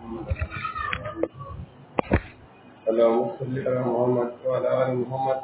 اللهم صل على محمد وعلى آل محمد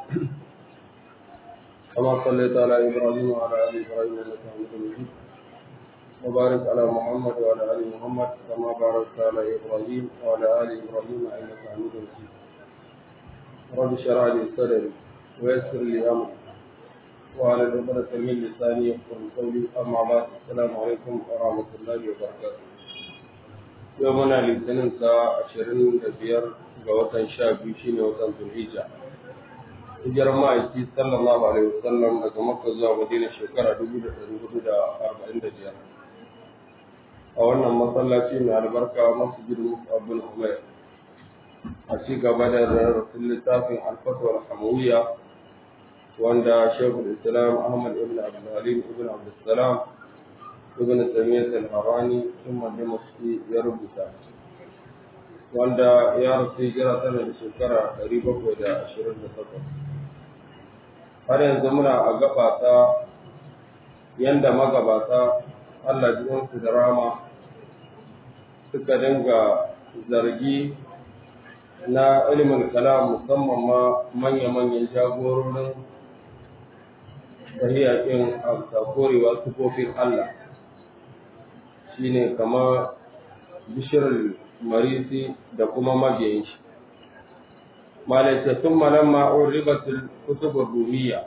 كما صليت على إبراهيم وعلى آل إبراهيم إنك حميد مجيد وبارك على محمد وعلى آل محمد كما باركت على إبراهيم وعلى آل إبراهيم إنك حميد مجيد رب اشرح لي صدري ويسر لي أمري وعلى عقدة من لساني يفقهوا قولي أما بعد السلام عليكم ورحمة الله وبركاته يومنا الاثنين ساعة 25 ga watan 12 shine watan Zulhijja hijirar ma'aiki sallallahu alaihi wasallam daga Makka zuwa Madina shekara 1445 a wannan masallaci mai albarka masjidul Mus'ab bin Umair a ci gaba da darasin littafin al-Fatwa al-Hamawiyya wanda Shaykhul Islam Ahmad ibn Abdul Halim ibn Abdul Salam ibn Taymiyyah al-Harani thumma Dimashqi ya rubuta wanda ya rasu hijira tana da shekara 728 har yanzu muna a gaba ta yanda magabata Allah jikinsu da rama suka dinga zargi na ilimin kalam musamman ma manya-manyan jagororin sahihakin korewa sufofin Allah shine kama bishirar marisi da kuma mabiyan shi malaikatun malamma uribatul kutubur rumiyya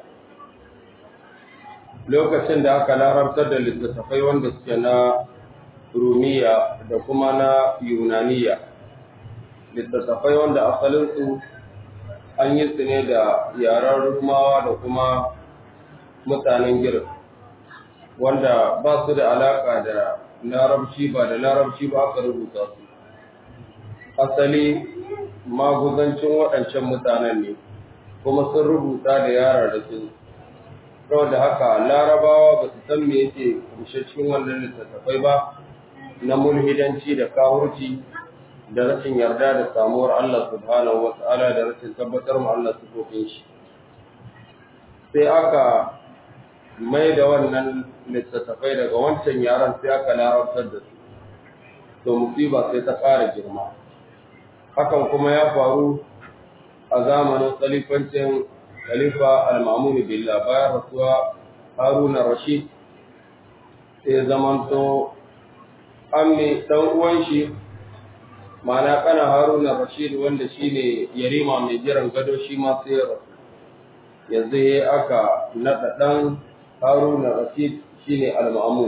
lokacin da aka larabtar da littattafai wanda suke na rumiya da kuma na yunaniya littattafai wanda asalin su an yi su ne da yaren rumawa da kuma mutanen girin wanda ba su da alaka da larabci ba aka rubuta su asali maguzancin waɗancan mutanen ne kuma sun rubuta da yara da su saboda haka larabawa ba su san me yake kushe cikin wannan littattafai ba na mulhidanci da kawurci da rashin yarda da samuwar Allah subhanahu wa ta'ala da rashin tabbatar ma Allah sifofin shi sai aka mai da wannan littattafai daga wancan yaran sai aka larabtar da su to musiba sai ta ƙara girma hakan kuma ya faru a zamanin khalifancin khalifa al-Ma'mun billah bayan rasuwa Harun al-Rashid sai zamanto ammi dan uwan shi mana kana Harun al-Rashid wanda shine yarima mai jiran gado shi ma sai ya rasu yanzu aka nada dan Harun al-Rashid shine al-Ma'mun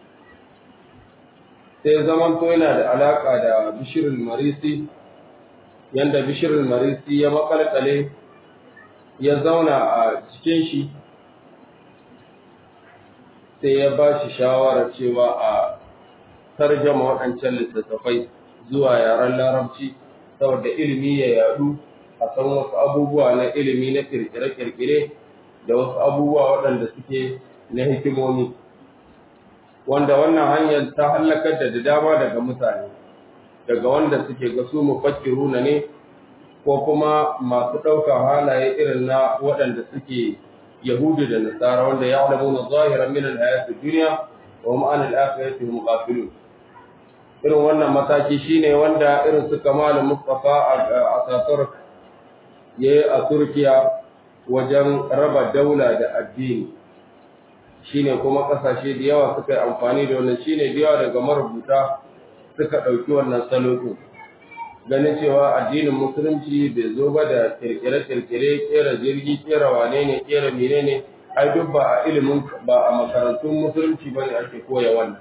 sai zamanto yana da alaka da Bishr al-Marisi yanda bishirin marisi ya makalkale ya zauna a cikin shi sai ya ba shi shawarar cewa a tarjama waɗancan littattafai zuwa yaren larabci saboda ilimi ya yadu a san wasu abubuwa na ilimi na kirkire-kirkire da wasu abubuwa waɗanda suke na hikimomi wanda wannan hanyar ta hallakar da dama daga mutane daga wanda suke ga su mufakkiruna ne ko kuma masu ɗaukar halaye irin na waɗanda suke Yahudu da Nasara wanda ya alamuna zahiran min al-hayati dunya wa hum an al-akhirati hum ghafilun irin wannan mataki shine wanda irin su Kamal Mustafa a Ataturk yayi a Turkiya wajen raba daula da addini shine kuma kasashe da yawa suka yi amfani da wannan shine da yawa daga marubuta suka ɗauki wannan salo ganin cewa addinin musulunci bai zo ba da kirkire-kirkire kera jirgi kera wane ne kera mene ne ai duk ba a ilimin ba a makarantun musulunci ba ne ake koya wannan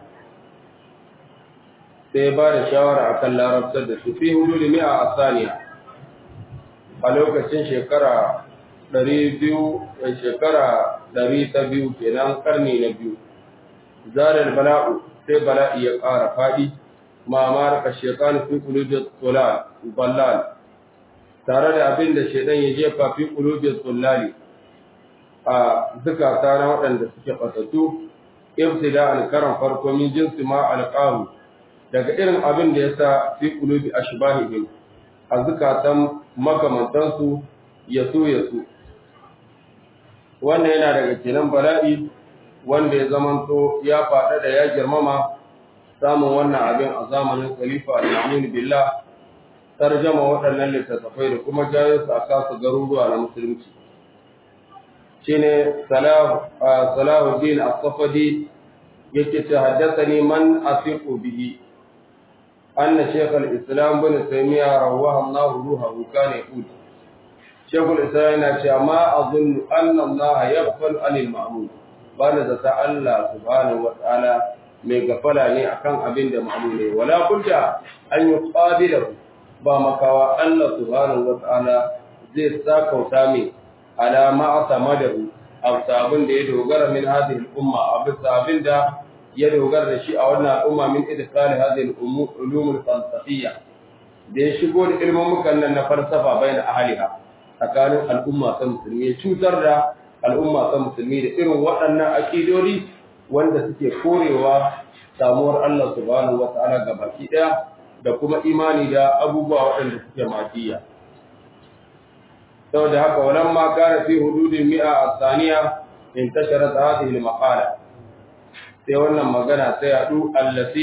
sai ba da shawara akan larabtar da su fi hudu limi a asaniya a lokacin shekara 200 kenan karni na biyu zarar bala'u sai bala'i ya ƙara faɗi ma maraka shaitan fi qulubi dhallal tare da abin da shaitan ya jefa fi qulubi dhallali a zakata na waɗanda suke fatatu ibtida'an karan farko min jinsi ma alqahu daga irin abin da yasa fi qulubi ashbahihim a zakatan makamantan su yasu wannan yana daga kenan bala'i wanda ya zamanto ya faɗa da ya girmama samun wannan abin a zamanin khalifa al-Amin billah tarjama waɗannan littattafai da kuma jayo su a kasu garuruwa na musulunci shine Salahuddin As-Safadi yake ce haddathani man asiqu bihi anna Shaykh al-Islam ibn Taymiyyah rawaha Allah ruhahu kana yaqul Shaykh al-Islam yana cewa ma azunnu anna Allah yaghfal 'anil ma'mum bana da ta Allah subhanahu wa ta'ala mai gafala ne akan abin da ma'mum ne wala budda an yuqabilahu ba makawa Allah subhanahu wa ta'ala zai sakauta mai alama asamadahu abin da ya dogara min hadhihi al-umma abin da ya dogara da shi a wannan al'umma min idkhal hadhihi al-ulum al-falsafiyya da ya shigo da ilmin mukannan na falsafa bayan ahliha tsakanin al'umma ta musulmi cutar da al'umma ta musulmi da irin waɗannan akidodi wanda suke korewa samuwar Allah subhanahu wa ta'ala gabaki daya da kuma imani da abubuwa waɗanda suke madiyya saboda haka walamma kana fi hududin mi'a as-saniya intasharat hadhihi al-maqala sai wannan magana sai hadu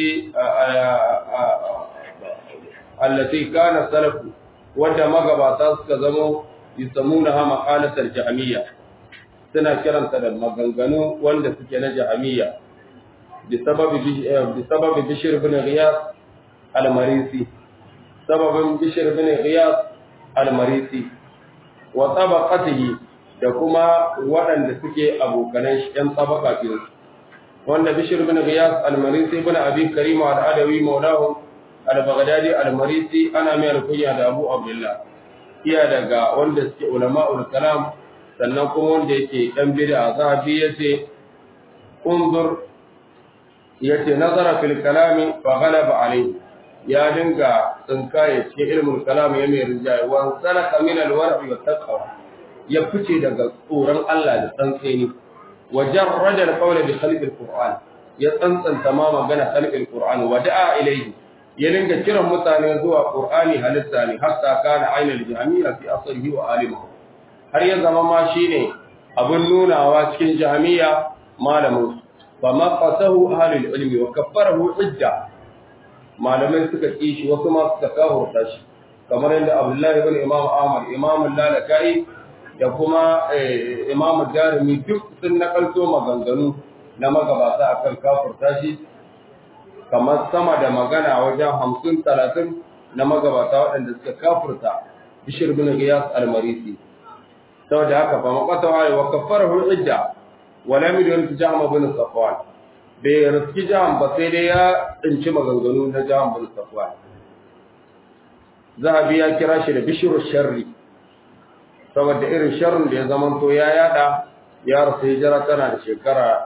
allati kana salafu wanda magabata suka zama yusammunaha maqalatul jahmiyya suna kiranta da maganganu wanda suke na jahmiyya bisababi bishr ibn ghiyas al-marisi sababin bishr ibn ghiyas al-marisi wa tabaqatihi da kuma waɗanda suke abokanan shi ɗan tabaka biyu wanda Bishr ibn Ghiyas al-Marisi ibn Abi Karim al-Adawi maulahu al-Baghdadi al-Marisi ana mai alkunya da Abu Abdullah iya daga wanda suke ulama'ul kalam sannan kuma wanda yake dan bid'a zahabi yace unzur yace nazara fil kalami fa ghalaba alayhi ya dinga tsinkaye cikin ilmul kalam ya mai rinjaye wa salaka min al-war'i wa taqwa ya fice daga tsoron Allah da tsantseni wa jarrada al-qawla bi khalq al-Qur'an ya tsantsanta ma magana khalq al-Qur'an wa da'a ilayhi ya dinga kiran mutane zuwa Qur'ani halitta ne hatta kana ainul jahmiyya fi asrihi wa alihi har ya zama ma shine abun nunawa cikin jahmiyya malamin fa ma qatahu ahlul ilmi wa kaffarahu hujja malamai suka ki shi wasu ma suka kafurta shi kamar yadda Abdullah ibn Imam Ahmad Imam Lalakai da kuma Imam Darimi duk sun nakalto maganganu na magabata akan kafurta shi kamar sama da magana wajen 50-30 na magabata waɗanda suka kafurta Bishr ibn Ghiyas al-Marisi saboda haka fa maqatawa wa kaffarahu hujja wa lam yudrik Jahm ibn Safwan bai riski Jahm ba sai dai ya tsinci maganganu na Jahm ibn Safwan Zahabi ya kira shi da Bishr sharri saboda irin sharrin da ya zamanto ya yada ya rasu hijira tana da shekara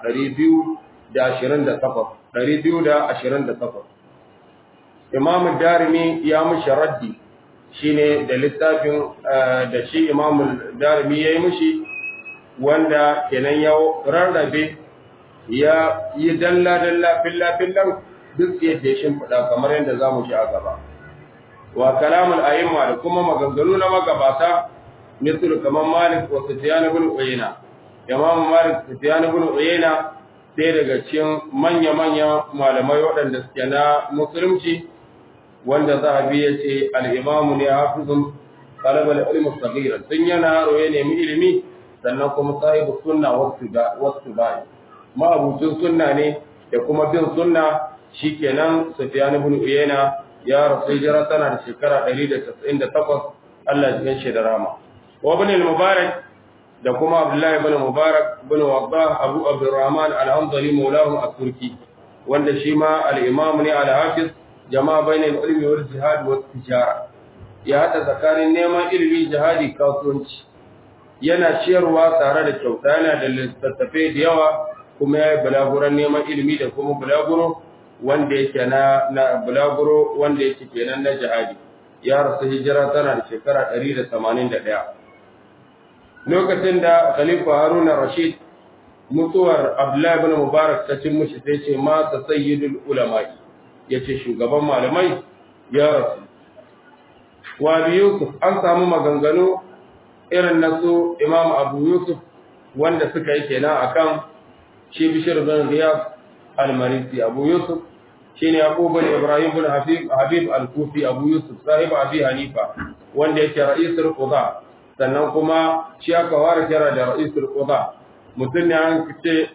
228 Imam Darimi ya mushi raddi shine da littafin da shi Imam Darimi yayi mushi wanda kenan ya rarrabe ya yi dalla fillan duk yadda ya shimfiɗa kamar yadda zamu ji a gaba wa kalamul a'imma da kuma maganganu na magabata misal kamar Malik wa Sufyan ibn Uyayna Imam Malik Sufyan ibn Uyayna sai daga cikin manya-manya malamai waɗanda suke na musulunci wanda Zahabi yace al-Imam ne hafizun talab al-ilm as-saghir sun yana roye ne mi ilimi sannan kuma sahibu sunna wasu bai ma abucin sunna ne da kuma bin sunna shikenan Sufyan ibn Uyayna ya rasu hijira tana da shekara 198 Allah ya jikan shi da rama wa ibn al-Mubarak da kuma Abdullah ibn Mubarak ibn Waddah Abu Abdurrahman al-Hamdali maulahu at-Turki wanda shi ma al-Imam ne al-Hafiz jama'a bainal ilmi wal jihad wat tijara ya hada tsakanin neman ilimi jihadi kasuwanci yana ciyarwa tare da kyauta yana da littattafai da yawa kuma ya yi bulaguran neman ilimi da kuma bulaguro wanda yake na bulaguro wanda yake kenan na jihadi ya rasu hijira tana da shekara 181 lokacin da Khalifa Harun Rashid mutuwar Abdullah ibn Mubarak ta cin mushi sai ce ma ta sayyidul ulama yace shugaban malamai ya rasu wa bi Yusuf an samu maganganu irin nasu Imam Abu Yusuf wanda suka yi kenan akan shi Bishr ibn Ghiyas al-Marisi Abu Yusuf shine Yaqub bin Ibrahim bin Habib al-Kufi Abu Yusuf sahibi Abi Hanifa wanda yake ra'isul qudha sannan kuma shi aka ware kira da ra'isul qudha mutum ne an ce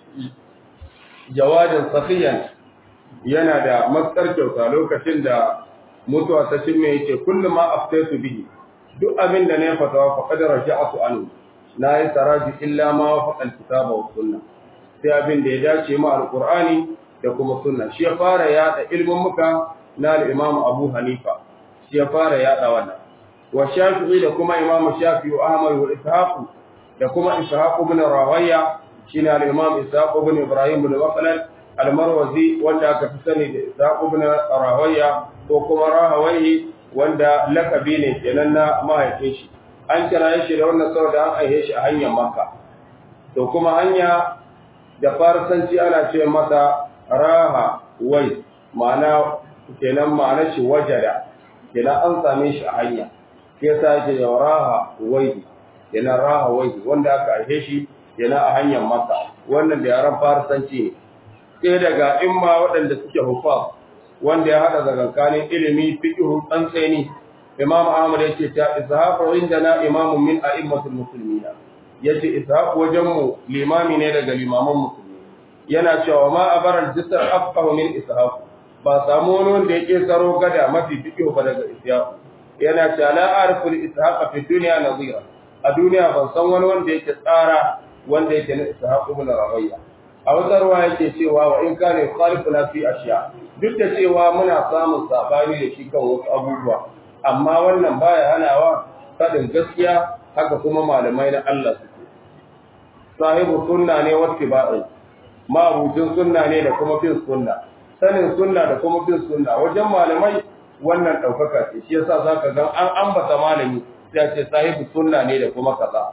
jawadin safiyan yana da matsar kyauta lokacin da mutuwa ta cimme yake kullum ma aftaitu bihi duk abin da ne fatawa fa qad raja'tu anhu la yataraji illa ma wafaqa al-kitaba wa sunnah sai abin da ya dace ma al-Qur'ani da kuma sunna shi ya fara yada ilmin muka na al-Imam Abu Hanifa shi ya fara yada wannan wa Shafi'i da kuma Imam Shafi'i wa Ahmad wa Ishaq da kuma Ishaq ibn Rawiya shine al-Imam Ishaq ibn Ibrahim ibn Waqlan al-Marwazi wanda aka fi sani da Ishaq ibn Rawiya ko kuma Rahawayi wanda lakabi ne kenan na mahaifin shi an kira shi da wannan saboda an aihe shi a hanyar Makka to kuma hanya da Farsanci ana ce mata raha wai ma'ana kenan ma'ana shi wajada kenan an same shi a hanya sai sa yake da raha wai kenan raha wai wanda aka aihe shi kenan a hanyar Makka wannan da yaran Farsanci ne sai daga imma waɗanda suke hufaz wanda ya hada zagankanin ilimi fiqh tsantseni Imam Ahmad yake ta ishaq indana imamun min a'immatul muslimin yace ishaq wajen mu limami ne daga limaman musulmi yana cewa ma abaral jisr afqahu min ishaq ba samu wani wanda yake tsaro gada mafi fiqh ba daga ishaq yana cewa la arfu ishaq fi dunya nazira a duniya ban san wani wanda yake tsara wanda yake na ishaq ibn rabi'a a wata ruwa yake cewa wa in kana khalifuna fi ashiya duk da cewa muna samun sabani da shi kan wasu abubuwa amma wannan baya hanawa fadin gaskiya haka kuma malamai na Allah suke sahibu sunna ne wa tibai ma'rufin sunna ne da kuma bin sunna sanin sunna da kuma bin sunna wajen malamai wannan daukaka ce shi yasa zaka ga an ambata malami sai ce sahibu sunna ne da kuma kaza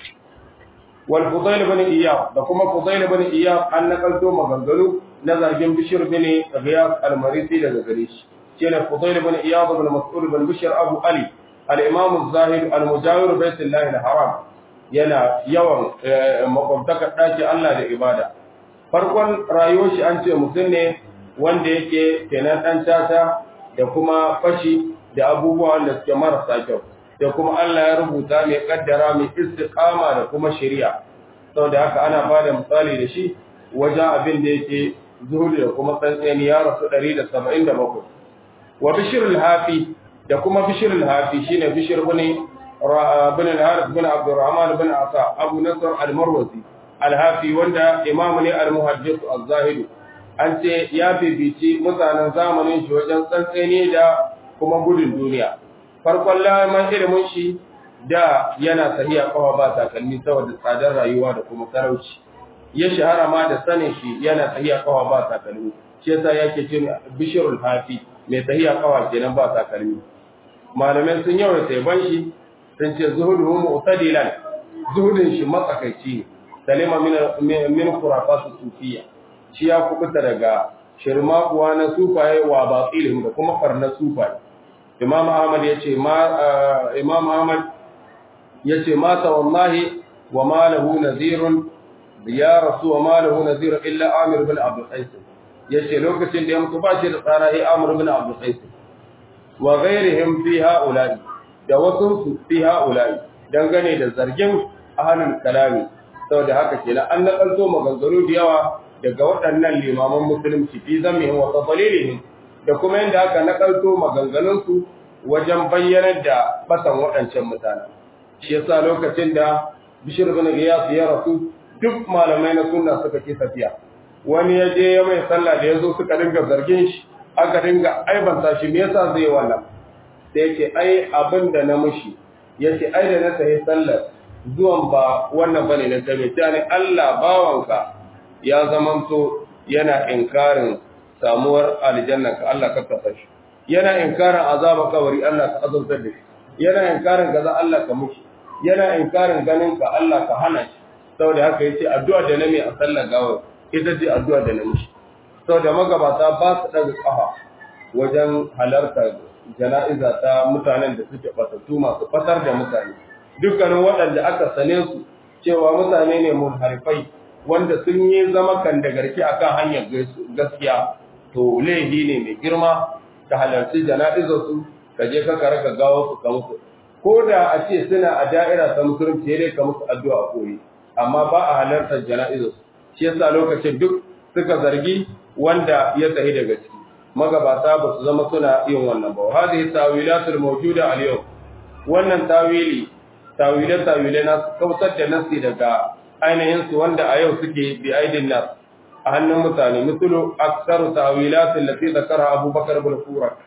wal Fudail ibn Iyad da kuma Fudail ibn Iyad an nakalto maganganu na zargin Bishr bin Ghiyas al-Marisi daga gare shi shine Fudail ibn Iyad ibn Mas'ud ibn Bishr Abu Ali al-Imam az-Zahid al-Mujawir Baitullah al-Haram yana yawan makwabtaka daki Allah da ibada farkon rayuwar shi an ce mutum ne wanda yake kenan dan tata da kuma fashi da abubuwan da suke marasa kyau da kuma Allah ya rubuta mai kaddara mai istiqama da kuma shari'a saboda haka ana bada misali da shi wajen abin da yake zuhudi da kuma tsantseni ya rasu 177 wa Bishr al-Hafi da kuma Bishr al-Hafi shine Bishr bin al-Harith bin Abdurrahman bin Asa Abu Nasr al-Marwazi al-Hafi wanda imam ne al-Muhaddith az-Zahid an ce ya bibici mutanen zamanin shi wajen tsantseni da kuma gudun duniya farkon laman ilimin shi da yana sahiya kawa ba takalmi saboda tsadar rayuwa da kuma sarauci ya shahara ma da sanin shi yana sahiya kawa ba takalmi shi yasa yake ce Bishrul Hafi mai sahiya kawa kenan ba takalmi malamai sun yawan taiban shi sun ce zuhudu mu'tadilan zuhudin shi matsakaici salima min khurafat sufiyya shi ya kubuta daga shirma kuwa na sufaye wa batilin da kuma farna sufaye Imam Ahmad yace mata wallahi wa ma lahu nadhirun ya rasu wa ma lahu nadhir illa Amir bin Abdul Qais yace lokacin da ya mutu ba shi da tsara ai Amir bin Abdul Qais wa ghairihim fi haula'i da wasu su fi haula'i dangane da zargin ahlul kalami saboda haka kenan an nakalto maganganu da yawa daga waɗannan limaman musulunci fi zamihim wa tadlilihim da kuma yadda aka nakalto maganganunsu wajen bayyanar da batan waɗancan mutane shi yasa lokacin da Bishr bin Ghiyas ya rasu duk malamai na sunna suka ki tafiya wani ya je ya mai sallah da yazo suka dinga zargin shi aka dinga aibanta shi me yasa zai wannan sai yake ai abin da na mushi yace ai da na tafi sallar zuwan ba wannan bane na tabe tani Allah bawanka ya zamanto yana inkarin samuwar aljanna ka Allah ka kafa shi yana inkarin azaba kabari Allah ka azabtar da shi yana inkarin gaza Allah ka mushi yana inkarin ganin ka Allah ka hana shi saboda haka yace addu'a da nami a sallar gawa ita ce addu'a da nami saboda magabata ba su daga kafa wajen halarta jana'iza ta mutanen da suke batattu masu fatar da mutane dukkanin waɗanda aka sane su cewa mutane ne munharifai wanda sun yi zama kan da garki akan hanyar gaskiya to laifi ne mai girma ka halarci jana'izar su ka je ka raka gawo su ka musu ko da a ce suna a da'ira ta musulunci dai ka musu addu'a koyi amma ba a halartar jana'izar su shi yasa lokacin duk suka zargi wanda ya tsaye daga ciki magabata ba su zama suna yin wannan ba hadhihi tawilatul mawjuda al-yawm wannan tawile na kautar da nasi daga ainihin su wanda a yau suke bi aidin nas a hannun mutane misulu aksaru tawilatul lati zakara Abubakar ibn Furak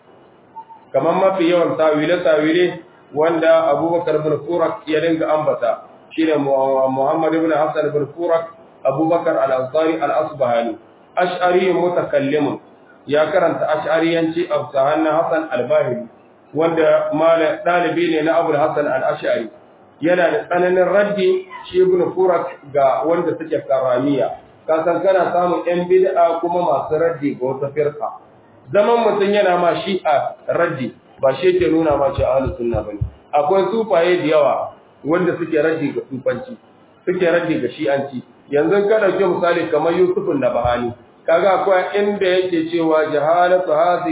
kaman mafi yawan tawile wanda Abubakar ibn Furak ya dinga ambata shine Muhammad ibn Hassan ibn Furak Abubakar al-Ansari al-Asbahani ash'ari mutakallimun ya karanta ash'ariyanci a sahanna Hassan al-Bahili wanda dalibi ne na Abu Hassan al-Ash'ari yana da tsananin raddi shi ibn Furak ga wanda suke karamiya kasan kana samun yan bid'a kuma masu raddi ga wata firqa zaman mutun yana ma shi'a raddi ba shi ke nuna ma shi ahlus sunna bane akwai sufaye da yawa wanda suke raddi ga sufanci suke raddi ga shi'anci yanzu ka dauke misali kamar Yusuf an-Nabhani kaga akwai inda yake cewa jahalatu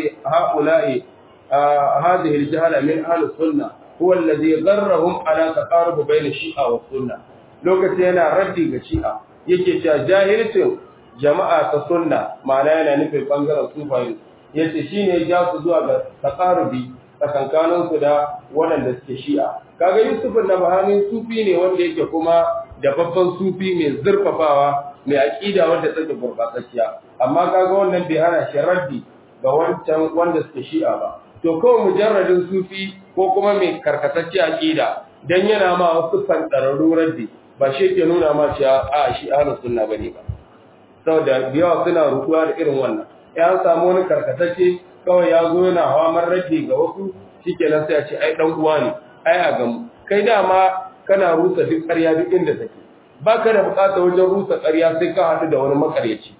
haula'i hadhihi al-jahala min ahlus sunna huwa alladhi gharrahum ala taqarub bayna shi'a wa sunna lokaci yana raddi ga shi'a yake cewa jahilcin jama'a ta sunna ma'ana yana nufin bangaren sufayi yace shine ya ja su zuwa ga taqarubi tsakankanin su da waɗanda suke shi'a kaga Yusuf an-Nabhani sufi ne wanda yake kuma da babban sufi mai zurfafawa mai aqida wanda take gurbatacciya amma kaga wannan bai hana shi raddi ga wancan wanda suke shi'a ba to kawai mujarradin sufi ko kuma mai karkatacce aqida dan yana ma wasu fantararru raddi ba shi ke nuna ma cewa a shi ahlus sunna bane ba saboda biyawa suna rukuwa da irin wannan ya samu wani karkatacce kawai ya zo yana hawamar raddi ga wasu shikenan sai a ce ai dan uwa ne ai a gamu kai dama kana rusa duk ƙarya duk inda take baka da bukata wajen rusa ƙarya sai ka haɗu da wani makaryaci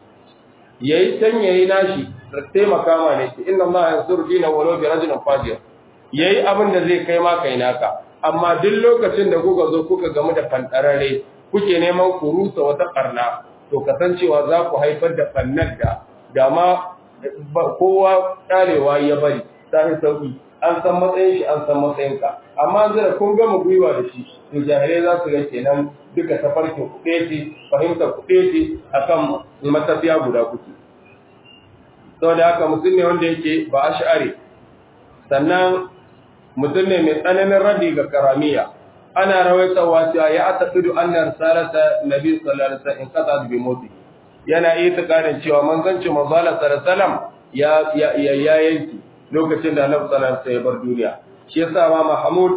yayi san yayi nashi taimaka ma ne ce inna Allah yansuru dinahu walau bi rajulin fajir yayi abin da zai kai ma kai naka amma duk lokacin da kuka zo kuka gamu da fantarare kuke neman ku rusa wata karna to kasancewa za ku haifar da fannar da dama kowa karewa ya bari sai sauki an san matsayin shi an san matsayin ka amma zira kun gama gwiwa da shi to jahilai za su ga kenan duka tafarkin kuɗe ce fahimtar kuɗe ce akan matafiya guda kuke saboda haka mutum ne wanda yake ba ash'ari sannan mutum ne mai tsananin radi ga karamiya ana rawaitawa cewa ya ataqidu anna risalata nabi sallallahu alaihi wasallam qada bi mawti yana itikadin cewa manzanci manzo Allah sallallahu alaihi wasallam ya yanki lokacin da Annabi sallallahu alaihi wasallam ya bar duniya shi yasa ma Mahmud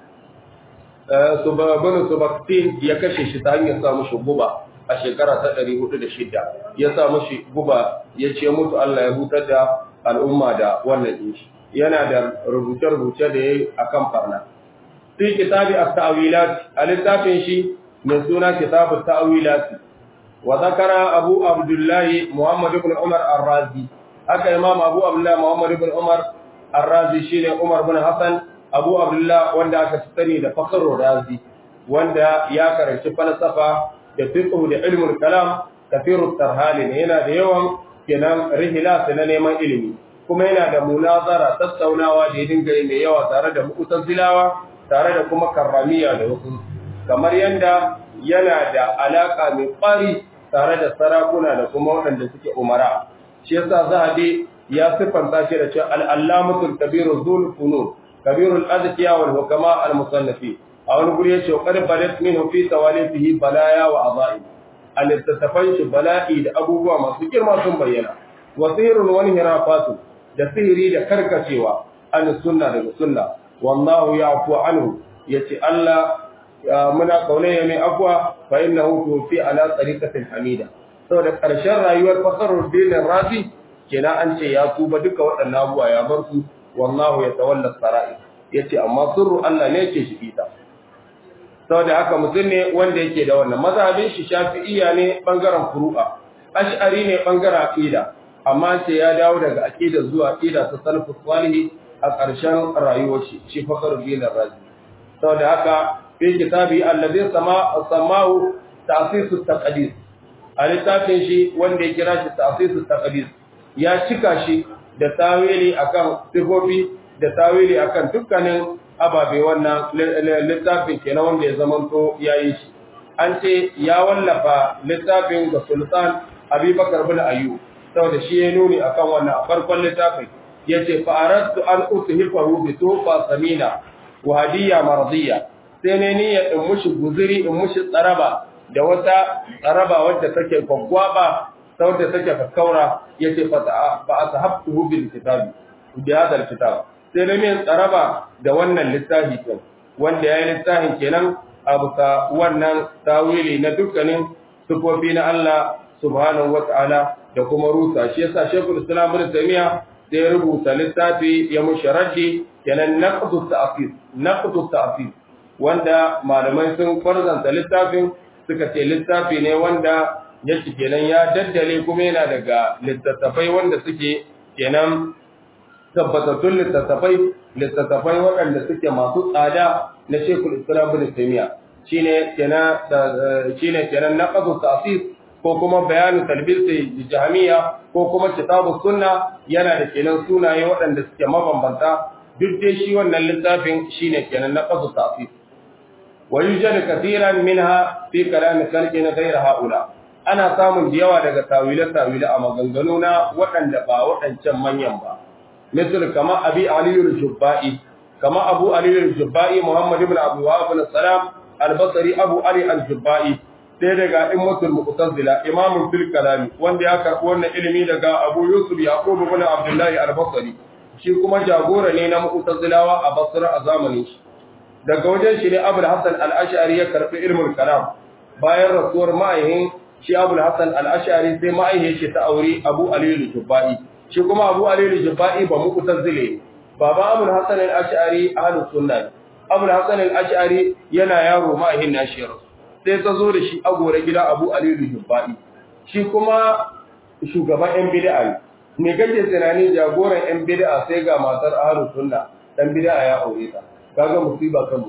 Subaktin ya kashe shi ta hanyar sa mushi guba a shekara ta 406 ya sa mushi guba ya ce mutu Allah ya hutar da al'umma da wannan din shi yana da rubuce-rubuce da yayi akan farna fi kitabi at-ta'wilat al-littafin shi mai suna kitab at-ta'wilat wa zakara Abu Abdullah Muhammad ibn Umar ar-Razi haka Imam Abu Abdullah Muhammad ibn Umar ar-Razi shine Umar ibn Hassan Abu Abdullah wanda aka sani da Fakhrur Razi wanda ya karanci falsafa da fiqh da ilmul kalam kafirut tarhali yana da yawan kenan rihla na neman ilimi kuma yana da munazara tattaunawa da ya dinga mai yawa tare da mu'tazilawa tare da kuma karramiya da wasu kamar yanda yana da alaka mai ƙwari tare da sarakuna da kuma waɗanda suke umara shi yasa zahabi ya sifanta shi da cewa al-allamatul kabiru zul funun kabirul adkiya wal hukama al-musannafi a wani guri yace qad balat minhu fi tawalifihi balaya wa azai al-tatafan shi bala'i da abubuwa masu girma sun bayyana wasirun wa hirafatu da sihiri da karkacewa an sunna daga sunna wallahu ya'fu anhu yace Allah muna kaunaya mai afwa fa innahu tufi ala tariqatil hamida saboda karshen rayuwar Fakhrul Din Razi kenan an ce ya tuba duka waɗannan abuwa ya bar su wallahu yatawalla sarai yace amma sirru Allah ne yake shi fita saboda haka mutum ne wanda yake da wannan mazhabin shi Shafi'iyya ne bangaren furu'a Ash'ari ne bangaren aqida amma sai ya dawo daga aqida zuwa aqida ta salafus salih a ƙarshen rayuwar shi Fakhrul Din Razi saboda haka fi kitabi alladhi samahu ta'sis at-taqdis alitafin shi wanda ya kira shi ta'sis at-taqdis ya cika shi da tawili akan sifofi da tawili akan dukkanin ababe. wannan littafin kenan wanda ya zamanto yayi shi. an ce ya wallafa littafin ga Sultan Abubakar bin Ayyub saboda shi ya nuni akan wannan a farkon littafin yace fa aradtu an uthifahu bi tufa samina wa hadiya mardiya, sai ne niyya in mushi guzuri in mushi tsaraba da wata tsaraba wadda take gwaggwaba saboda take kakkaura. yace fa ashabtuhu bil kitab bi hadha al kitab, sai ne tsaraba da wannan littafi din wanda yayi littafin kenan abuka wannan tawili na dukkanin sifofi na Allah subhanahu wataala da kuma rusa shi. yasa Sheikhul Islam Ibn Taymiyyah da ya rubuta littafi ya musharraji kenan naqdu ta'fif wanda malamai sun farzanta littafin suka ce littafi ne wanda yake kenan ya daddale kuma yana daga littattafai wanda suke kenan tabbatattun littattafai waɗanda suke masu tsada na Sheikhul Islam Ibn Taymiyyah shine kenan naqdu ta'fif ko kuma bayanu talbisi jahmiya ko kuma kitabus sunna, yana da kenan sunaye waɗanda suke mabambanta. duk dai shi wannan littafin shine kenan naqdu ta'fif. wa yujadu kathiran minha fi kalam khalqina ghayra haula, ana samun da yawa daga tawile a maganganu na waɗanda ba waɗancan manyan ba. misal kama abi ali al-jubba'i, kama abu ali al-jubba'i muhammad ibn abdul wahhab bin salam al-basri, abu ali al-jubba'i sai daga immatul mu'tazila imamun fil kalam wanda ya karɓi wannan ilimi daga abu yusuf yaqub ibn abdullah al-basri, shi kuma jagora ne na mu'tazilawa a basra a zamanin shi. daga wajen shi ne abul hasan al-ash'ari ya karɓi ilmul kalam bayan rasuwar ma'ayin shi abul hasan al-ash'ari, sai ma'ayin shi ta aure abu ali al-jubba'i, shi kuma abu ali al-jubba'i ba mu'tazile baba abul hasan al-ash'ari ahlus sunna. abul hasan al-ash'ari yana yaro ma'ayin nashi sai ta zo da shi a gore gida abu ali al-jubba'i, shi kuma shugaban yan bid'a ne kake tunani jagoran yan bid'a sai ga matar ahlus sunna dan bid'a ya aure ta. kaga musiba kan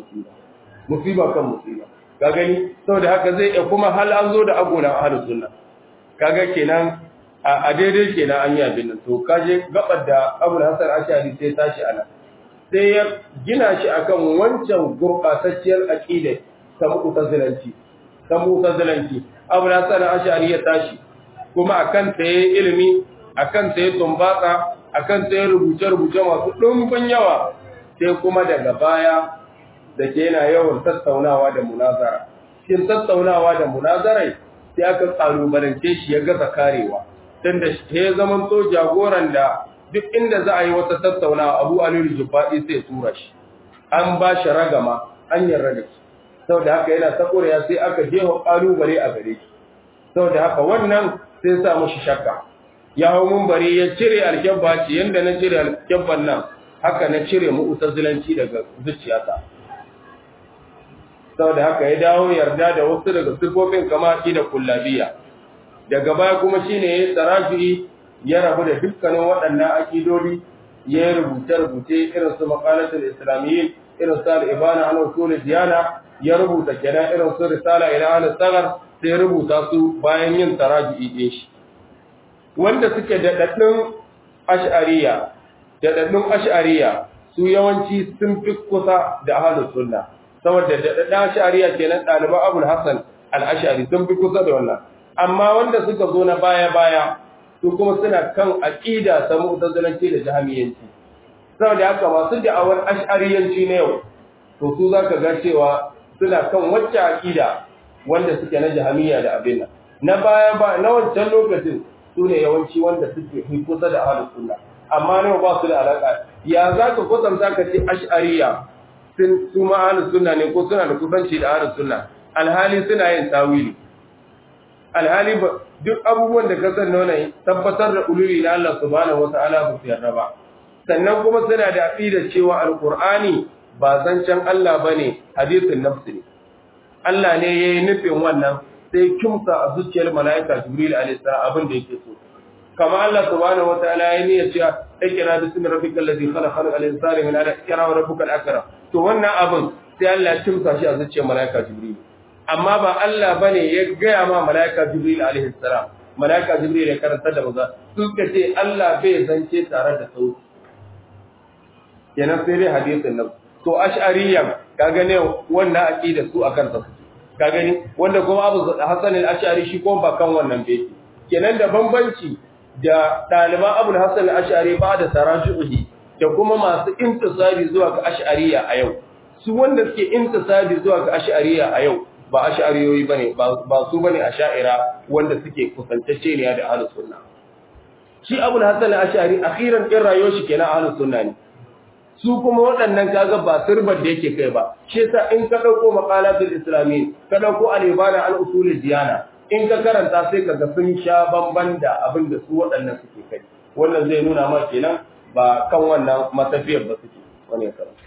musiba ka gani. saboda haka zai kuma hal an zo da agoran ahlus sunna, kaga kenan a daidai kenan an yi abin nan. to kaje gabar da Abul Hasan Ash'ari sai tashi ana sai ya gina shi akan wancan gurbatacciyar aqida ta mu'tazilanci. Abul Hasan Ash'ari ya tashi kuma akan ta yayi ilimi, akan ta yayi tumbaka, akan ta yayi rubuce masu dumbin yawa. sai kuma daga baya da ke yana yawan tattaunawa da munazara. Shin tattaunawa da munazarai sai aka kalubalance shi ya gaza karewa, dan da shi ya zaman to jagoran da duk inda za a yi wata tattaunawa Abu Ali al-Jubba'i sai tura shi, an ba shi ragama, an yarda da shi. saboda haka yana sakuriya sai aka jeho kalubale a gare shi. saboda haka wannan sai sa mushi shakka, ya hau munbari ya cire alkyabba ce, yanda na cire alkyabban nan haka na cire mu'tazilanci daga zuciyata. saboda haka ya dawo yarda da wasu daga sifofin kama da kullabiya. daga baya kuma shine ya tarafi ya rabu da dukkanin waɗannan akidodi, ya rubuce irin su maqalatul islamiyyin, irin su al-ibana an usul diyana, ya rubuta kenan irin su risala ila al-saghar, sai rubuta su bayan yin taraji'i din shi. wanda suke daɗaɗɗun ash'ariya su yawanci sun fi kusa da ahlus sunna, saboda daɗaɗɗun ash'ariya kenan ɗaliban Abul Hasan al-Ash'ari sun fi kusa da wannan. amma wanda suka zo na baya su kuma suna kan aqida ta mu'tazilanci da jahmiyanci. saboda haka masu da'awar ash'ariyanci ne yau, to su zaka ga cewa suna kan wacce aqida wanda suke na jahmiya da abin nan. na baya na wancan lokacin su ne yawanci wanda suke kusa da ahlus sunna, amma ne ba su da alaka. ya zaka kusanta ka ce ash'ariya su ma ahlus sunna ne ko suna da kusanci da ahlus sunna, alhali suna yin tawili. alhali duk abubuwan da ka san nuna tabbatar da ululi na Allah subhanahu wata'ala ba su yarda ba. sannan kuma suna da aqida cewa alqur'ani ba zancen Allah bane, hadisin nafsi ne. Allah ne yayi nufin wannan sai kimsa a zuciyar malaika Jibril alayhi salam abin da yake so. kama Allah subhanahu wata'ala ya niyya cewa ikra bismi rabbikal ladhi khalaqa al-insana min 'alaq, ikra wa rabbukal akram. to wannan abin sai Allah ya kimsa shi a zuciyar malaika Jibril. amma ba Allah bane ya gaya ma malaika Jibril alaihi salam malaika jibril ya karanta da maza suka ce Allah bai zance tare da sauti kenan sai dai hadisin nan to ash'ariyan ka gane wannan aqida su akan ta ka gani wanda kuma Abu Hassan al-Ash'ari shi kuma ba kan wannan bai kenan da bambanci da ɗaliban Abu Hassan al-Ash'ari ba da tarajuhi da kuma masu intisabi zuwa ga ash'ariya a yau su wanda suke intisabi zuwa ga ash'ariya a yau ba ash'ariyoyi bane ba su bane ash'ira wanda suke kusantacce ne da ahlus sunna shi Abu Hassan al-Ash'ari akhiran in rayuwar shi kenan ahlus sunna ne su kuma waɗannan kaga ba turbar da yake kai ba shi yasa in ka dauko maqalatul islami ka dauko al-ibana al-usul diyana in ka karanta sai kaga sun sha bamban da abin da su waɗannan suke kai wannan zai nuna ma kenan ba kan wannan matafiyar ba suke wani karanta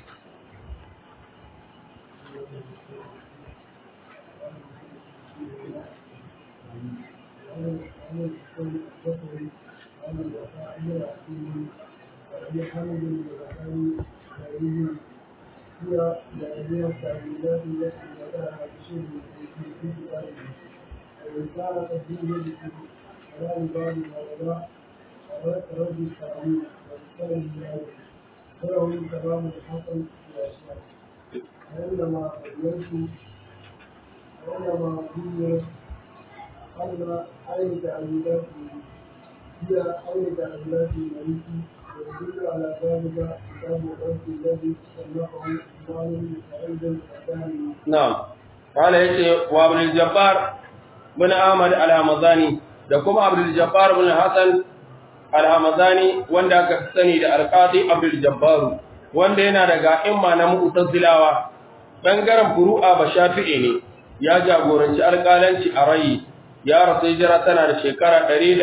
هي لأهمية التعليلات التي بدأها بشيء في كتابه وإن كان تدريبه كلام بعض العلماء رد التعليل والكلام بهذا وله كلام الحسن في الأشياء وإنما يمشي وإنما هي أن أي تعليلات هي أي تعليلات الملك ويدل على ذلك كتاب الرد الذي صنفه إمام سعيد الثاني. نعم. قال وابن الجبار بن أحمد الهمذاني da kuma Abdul Jabbar bin Hassan al-Hamazani wanda aka sani da Al-Qadi Abdul Jabbar wanda yana daga imma na Mu'tazilawa bangaren furu'a ba Shafi'i ne ya jagoranci alƙalanci a Rayi ya rasu hijira tana da shekara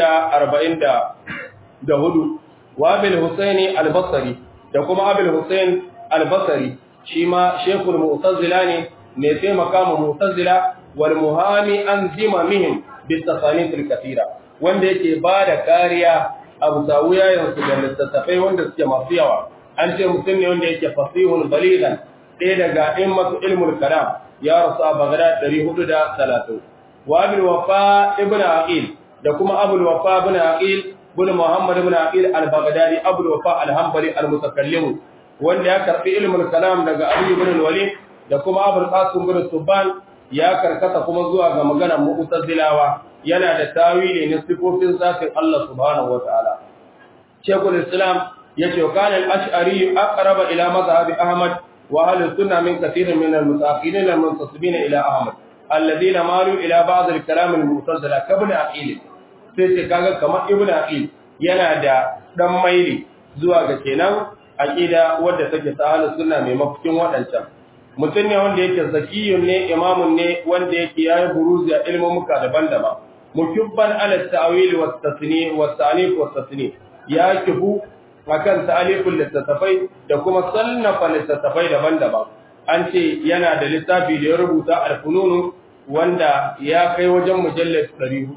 144 wa Abil Husaini al-Basri da kuma Abil Husain al-Basri shi ma Sheikhul Mu'tazila ne sai makamu Mu'tazila wal muhami an zimamihim bi tasanif al-kathira wanda yake bada kariya abu sawiya yansu da littattafai wanda suke masu yawa an ce mutum ne wanda yake fasihun baligan ɗaya daga immatu ilmul kalam ya rasu a Baghdad 430 wa Abul Wafa ibn Aqil da kuma Abul Wafa ibn Aqil bin Muhammad ibn Aqil al-Baghdadi Abul Wafa al-Hanbali al-Mutakallim wanda ya karbi ilmul kalam daga Abu ibn al-Walid da kuma Abul Qasim ibn Subban ya karkata kuma zuwa ga maganar Mu'tazilawa yana da tawili ne sifofin zatin Allah subhanahu wataala Sheikhul Islam yace kana al-Ash'ari aqraba ila madhhab Ahmad wa ahli sunnah min kathirin min al-mutaqinin al-muntasibin ila Ahmad alladhina malu ila ba'd al-kalam al-mu'tazila kabn Aqil sai ce kaga kamar Ibn Aqil yana da dan maili zuwa ga kenan aqida wadda take ta ahli sunna mai mafikin wadancan mutum ne wanda yake zakiyun ne imamun ne wanda yake yayi buruzi a ilmumuka daban-daban mukibban ala ta'wil wa tasnif wa ta'nif wa tasnif ya kifu akan ta'aliful littattafai da kuma sannafa littattafai daban-daban an ce yana da littafi da ya rubuta al-funun wanda ya kai wajen mujallad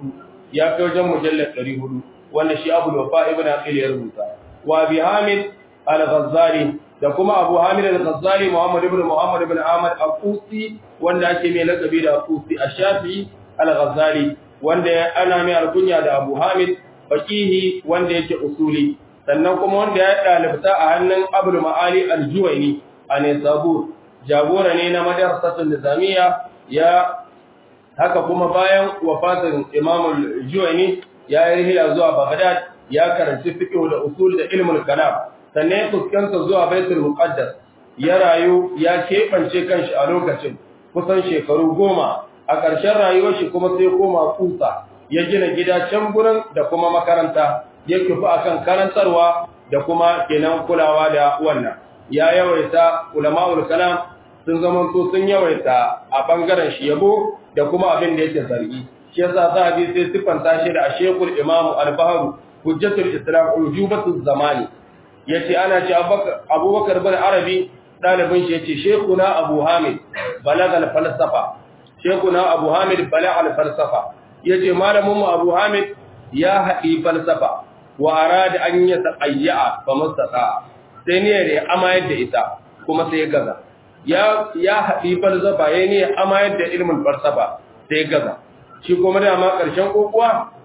400 wanda shi Abu Wafa ibn Aqil ya rubuta wa bi Hamid al-Ghazali da kuma Abu Hamid al-Ghazali Muhammad ibn Ahmad al-Qusi wanda ake mai lakabi da Qusi ash-Shafi'i al-Ghazali wanda ana mai alkunya da Abu Hamid faqihi wanda yake usuli sannan kuma wanda ya dalibta a hannun Abdul Ma'ali al-Juwayni a Nisabur jagora ne na madrasatul nizamiyya ya haka kuma bayan wafatin Imam al-Juwayni ya yi hila zuwa Baghdad ya karanci fiqh da usul da ilmul kalam sannan fuskanta zuwa Baitul Muqaddas ya rayu ya kebance kanshi a lokacin kusan shekaru 10 a ƙarshen rayuwar shi kuma sai koma Kusa ya gina gida can gurin da kuma makaranta ya kifi akan karantarwa da kuma kenan kulawa da wannan ya yawaita ulama'ul kalam sun zamanto sun yawaita a bangaren shi yabo da kuma abin da yake zargi shi yasa zahabi sai sifanta shi da Sheikhul Imam Al-Bahru hujjatul Islam ujubatul zamani yace ana ce Abubakar bin Arabi dalibin shi yace Sheikhuna Abu Hamid balagal falsafa Sheikhuna Abu Hamid balagal falsafa yace malamin mu Abu Hamid ya haɗi falsafa wa arada an yataqayya fa mustata sai ne ya amayar da ita kuma sai gaza ya haɗi falsafa yayin ne amayar da ilmin falsafa sai gaza shi kuma da ma ƙarshen kokuwa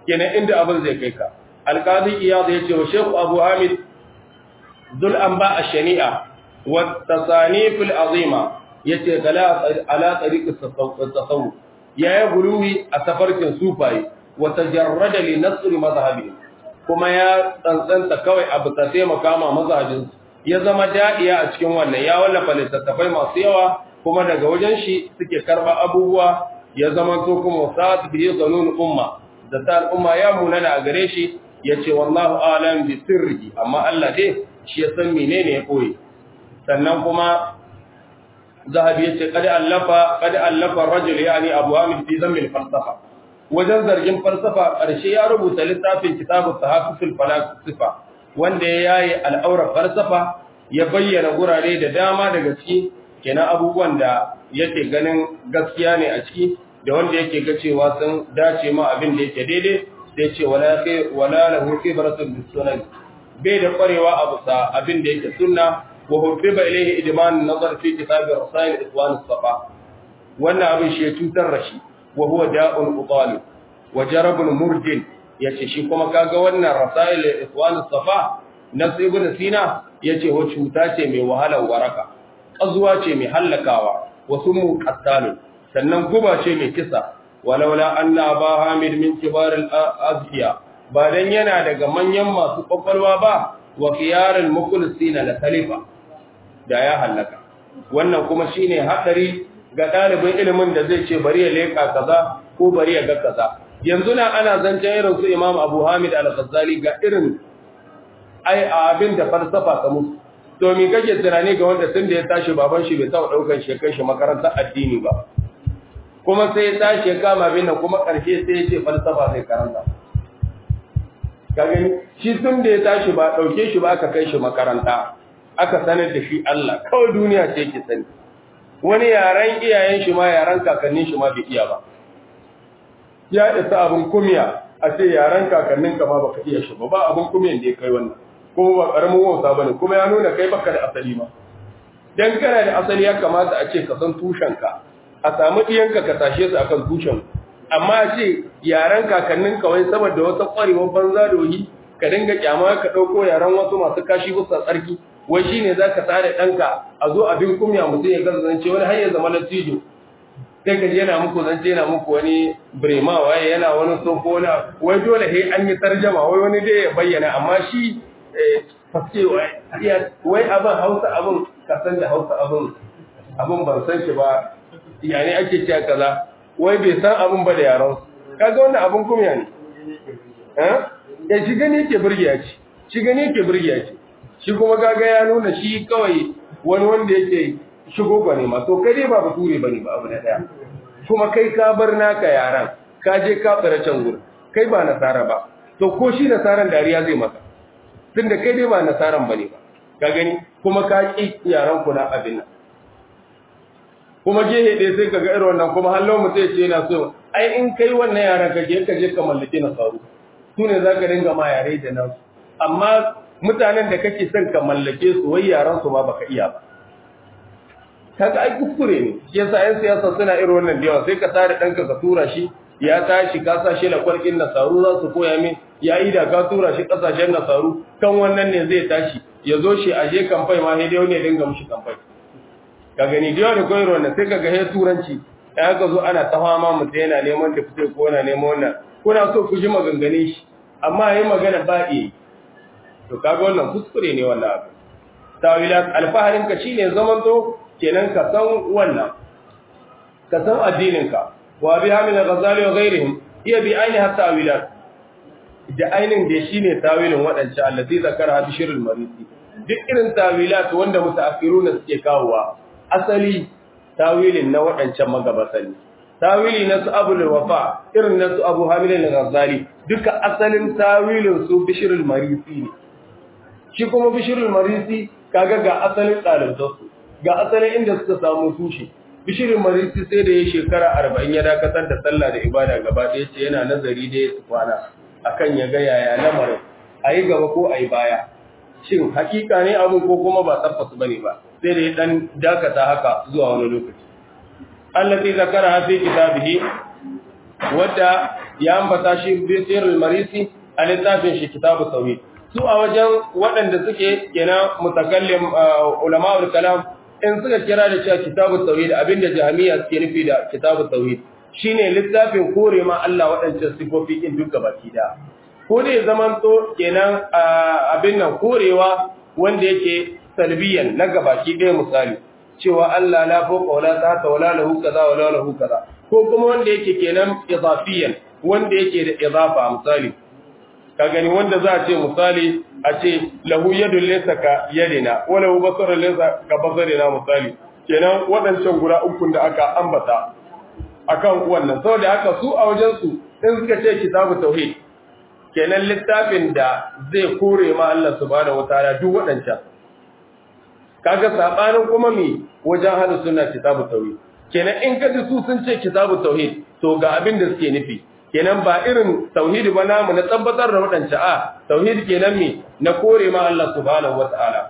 kenan inda abin zai kai ka. Al-Qadi Iyad ya ce wa Sheikh Abu Hamid Dhul Anba ash-Shani'a wa tasanif al-azima yace kala ala tariq at-tasawuf ya guluwi a tafarkin sufai wa tajarrada li nasr madhhabi kuma ya tsantsanta kawai abu ta taimaka ma mazhabin ya zama da'iya a cikin wannan ya wallafa littattafai masu yawa kuma daga wajen shi suke karba abubuwa ya zama to kuma sa'at bi zanun umma da ta umma ya munana a gare shi yace wallahu a'lam bi sirri amma Allah dai shi ya san menene ya koyi sannan kuma zahabi yace qad allafa rajul yani Abu Hamid fi zamm al-falsafa wajen zargin falsafa karshe ya rubuta littafin kitabut tahaffus al-falasifa wanda ya yayi al'aurar falsafa ya bayyana gurare da dama daga ciki kenan abubuwan da yake ganin gaskiya ne a ciki da wanda yake ga cewa sun dace ma abin da yake daidai sai ce wala lahu khibratun bis-sunnah bai da kwarewa a bisa abin da yake sunna wa hubbiba ilayhi idman nazar fi kitab rasail ikhwan as-safa wannan abin shi ya cutar rashi wa huwa da'un utalib wa jarabun murjin yace shi kuma kaga wannan rasail ikhwan as-safa na ibn sina yace wa cuta ce mai wahalar waraka kazuwa ce mai hallakawa wasu mu qattalu sannan guba ce mai kisa walaula anna aba hamid min kibar al-azkiya ba dan yana daga manyan masu kwakwalwa ba wa khiyarul mukhlisina la khalifa da ya halaka wannan kuma shine hadari ga dalibin ilimin da zai ce bari ya leka kaza ko bari ya ga kaza yanzu na ana zancen irin su Imam Abu Hamid al-Ghazali ga irin abin da falsafa ta musu to me kake tunani ga wanda tun da ya tashi baban shi bai taɓa daukan shi kai shi makarantar addini ba kuma sai ya tashi ya kama bin nan kuma karshe sai ya ce falsafa sai karanta kage shi tun da ya tashi ba dauke shi ba aka kai shi makaranta aka sanar da shi Allah kawai duniya ce yake sani wani yaran iyayen shi ma yaran kakannin shi ma bai iya ba ya isa abun kumiya a ce yaran kakannin ka ma baka iya shi ba abun kumiyan da ya kai wannan kuma ba karamin wauta bane kuma ya nuna kai baka da asali ma dan kana da asali ya kamata a ce ka san tushenka a samu diyanka ka tashe su akan tushen amma a ce yaran kakannin ka wai saboda wata kwarewar banza da wani ka dinga kyama ka dauko yaran wasu masu kashi busa tsarki wai shine zaka tsare danka a zo abin kumya mutum ya gazance wani har ya zama latijo sai ka yana muku zance yana muku wani brema waye yana wani soko wai dole sai an yi tarjuma wai wani dai ya bayyana amma shi fasce wai abin Hausa abin ka san da Hausa abin ban san shi ba yani ake cewa kaza wai bai san abin ba da yaran kaga wannan abin kumya ne ya shi gani yake burgiya ce shi kuma kaga ya nuna shi kawai wani wanda yake shigo ba ne ma to kai dai ba bature bane ba abu da daya kuma kai ka bar naka yaran ka je ka tsara can gurin kai ba nasara ba to ko shi nasaran dariya zai maka tunda kai dai ba nasaran bane ba ka gani kuma ka ki yaran ku na abin nan kuma gehe dai sai kaga irin wannan kuma hallo mutum ya ce yana so ai in kai wannan yaran ka je ka mallake nasaru su ne zaka dinga ma yare da nasu amma mutanen da kake son ka mallake su wai yaran su ma baka iya ba kaga ai kuskure ne shi yasa ƴan siyasa suna irin wannan da yawa sai ka tare danka ka tura shi ya tashi ka sa shi na kwarkin nasaru za su koya min ya ida ka tura shi kasashen nasaru kan wannan ne zai tashi ya zo shi aje kamfai ma sai dai wani ya dinga mushi kamfai ka gani da yawa da koyar wannan sai kaga he turanci ya ka zo ana ta fama mutum yana neman da fite ko yana neman wannan kuna so ku ji maganganun shi amma yayin magana ba iya to kaga wannan kuskure ne wannan abu tawilat alfaharin ka shine zaman to kenan ka san wannan ka san addinin ka wa bi hamil al-ghazali wa ghayrihim iya bi aini hatta tawilat da ainin da shine tawilin wadanci allazi zakara bishr al-marisi duk irin tawilat wanda mutaakhiruna suke kawowa asali tawilin na wadancan magabasani tawili na su abul wafa irin na su abu hamil al-ghazali duka asalin tawilin su bishr al-marisi ne shi kuma bishr al-marisi kaga ga asalin ɗalibtarsu ga asalin inda suka samu tushe bishirin marisi sai da ya shekara 40 ya dakatar da sallah da ibada gaba ɗaya ce yana nazari da ya kwana akan ya ga yaya lamarin ayi gaba ko ayi baya shin hakika ne abin ko kuma ba tabbas bane ba sai da ya dan dakata haka zuwa wani lokaci allati zakara fi kitabihi wadda ya ambata shi bisir al-marisi a littafin shi kitabu tauhid su a wajen waɗanda suke kenan mutakallim ulama'ul kalam in suka kira da cewa kitabu tauhid abinda jahmiya suke nufi da kitabu tauhid shine littafin kore ma Allah waɗancan sifofi din duka baki da ko ne zaman to kenan abin nan korewa wanda yake salbiyan na gabaki ɗaya misali cewa Allah la fawqa wala tahta wala lahu kaza wala lahu kaza ko kuma wanda yake kenan idafiyan wanda yake da idafa misali ka gani wanda za a ce misali a ce lahu yadun laysa ka yadina wa lahu basarun laysa ka basarina misali kenan waɗancan guda uku da aka ambata akan wannan saboda haka su a wajen su in suka ce kitabu tauhid kenan littafin da zai kore ma Allah subhanahu wataala duk waɗancan kaga sabanin kuma mi wajen hada sunna kitabu tauhid kenan in kaji su sun ce kitabu tauhid to ga abin da suke nufi kenan ba irin tauhidi ba namu na tabbatar da wadanci tauhid kenan mi na kore ma Allah subhanahu wataala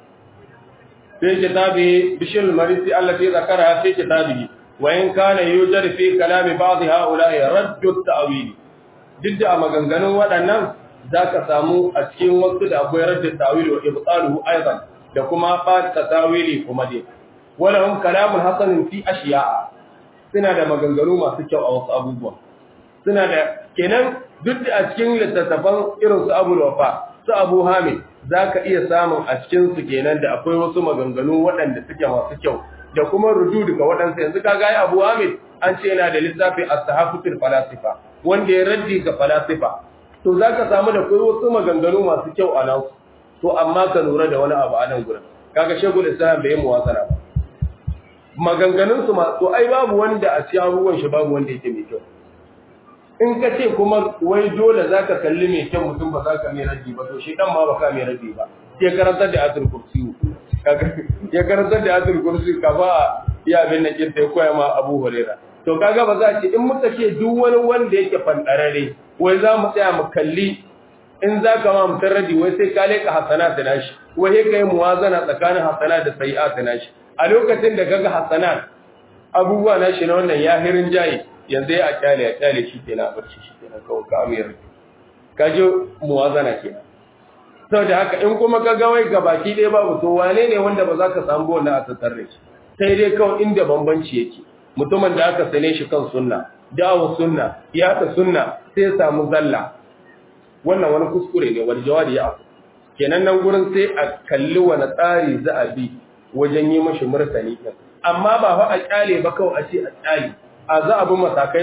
sai kitabi bishil marisi allati zakara fi kitabihi wa in kana yujad fi kalami ba'd haula'i raddu ta'wili duk da maganganun waɗannan zaka samu a cikin wasu da akwai raddu ta'wili wa ibtaluhu aidan da kuma fata tawili kuma dai walahum kalamun hasanun fi ashiya'a suna da maganganu masu kyau a wasu abubuwa suna da kenan duk da a cikin littattafan irin su Abu Wafa su Abu Hamid zaka iya samun a cikin su kenan da akwai wasu maganganu waɗanda suke masu kyau da kuma rududu ga waɗansu yanzu kaga ai Abu Hamid an ce yana da littafi as-sahafatul falasifa wanda ya raddi ga falasifa to zaka samu da akwai wasu maganganu masu kyau a nan to amma ka lura da wani abu a nan gurin kaga shegul islam bai mu wasana ba maganganun su ma to ai babu wanda a cikin abubuwan shi babu wanda yake mai kyau in ka ce kuma wai dole zaka kalli mai kyau mutum ba zaka mai raddi ba to shi dan ma baka mai raddi ba sai karantar da atul kursi kaga ya karantar da atul kursi ka ba ya bin nan kin sai koya ma Abu Hurairah to kaga ba za ce in muka ce duk wani wanda yake fandarare wai za mu tsaya mu kalli in za ka ma mutar radi wai sai ka leka hasana da nashi wai sai kai muwazana tsakanin hasana da sayi'a da nashi a lokacin da kaga hasana abubuwa nashi na wannan ya hirin jayi yanzu ya kyale shi kenan barci shi kenan kawai ka amir kaje muwazana kenan saboda haka in kuma kaga wai gabaki dai babu to wane ne wanda ba za ka samu wannan a tattarre shi sai dai kawai inda bambanci yake mutumin da aka sane shi kan sunna da'awar sunna ya ta sunna sai ya samu zalla wannan wani kuskure ne wani jawabi ya afu kenan nan gurin sai a kalli wani tsari za a bi wajen yi mashi martani amma ba fa a kyale ba kawai a ce a kyale a za a bi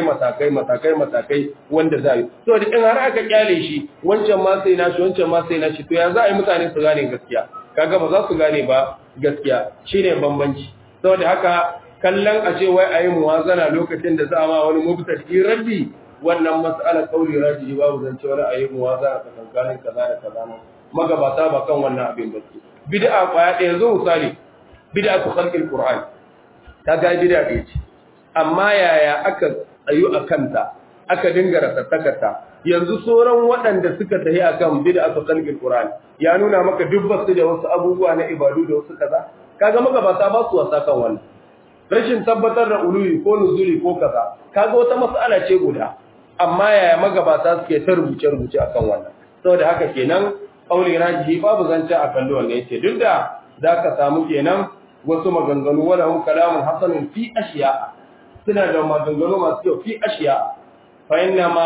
matakai wanda za yi to da in har aka kyale shi wancan ma sai nashi wancan ma sai nashi to ya za a yi mutane su gane gaskiya kaga ba za su gane ba gaskiya shine bambanci saboda haka kallon a ce wai a yi muwazana lokacin da za a ma wani mubtadi raddi wannan mas'alar kauli raji babu zance wani a yi muwazana tsakankanin kaza da kaza magabata ba kan wannan abin ba su bid'a kwaya ɗaya zo misali bid'a su khalqil qur'an ta ga bid'a ɗaya ce amma yaya aka tsayu a kanta aka dinga rasattakarta yanzu sauran waɗanda suka tafi akan bid'a su khalqil qur'an ya nuna maka dubbar su da wasu abubuwa na ibadu da wasu kaza kaga magabata ba su wasa kan wannan rashin tabbatar da uluwi ko nuzuli ko kaza kaga wata mas'ala ce guda amma yaya magabata suke ta rubuce akan wannan saboda haka kenan kauli rajihi babu zance a kallo wanda yace duk da zaka samu kenan wasu maganganu wala hum kalamun hasanun fi ashiya suna da maganganu masu kyau fi ashiya fa inna ma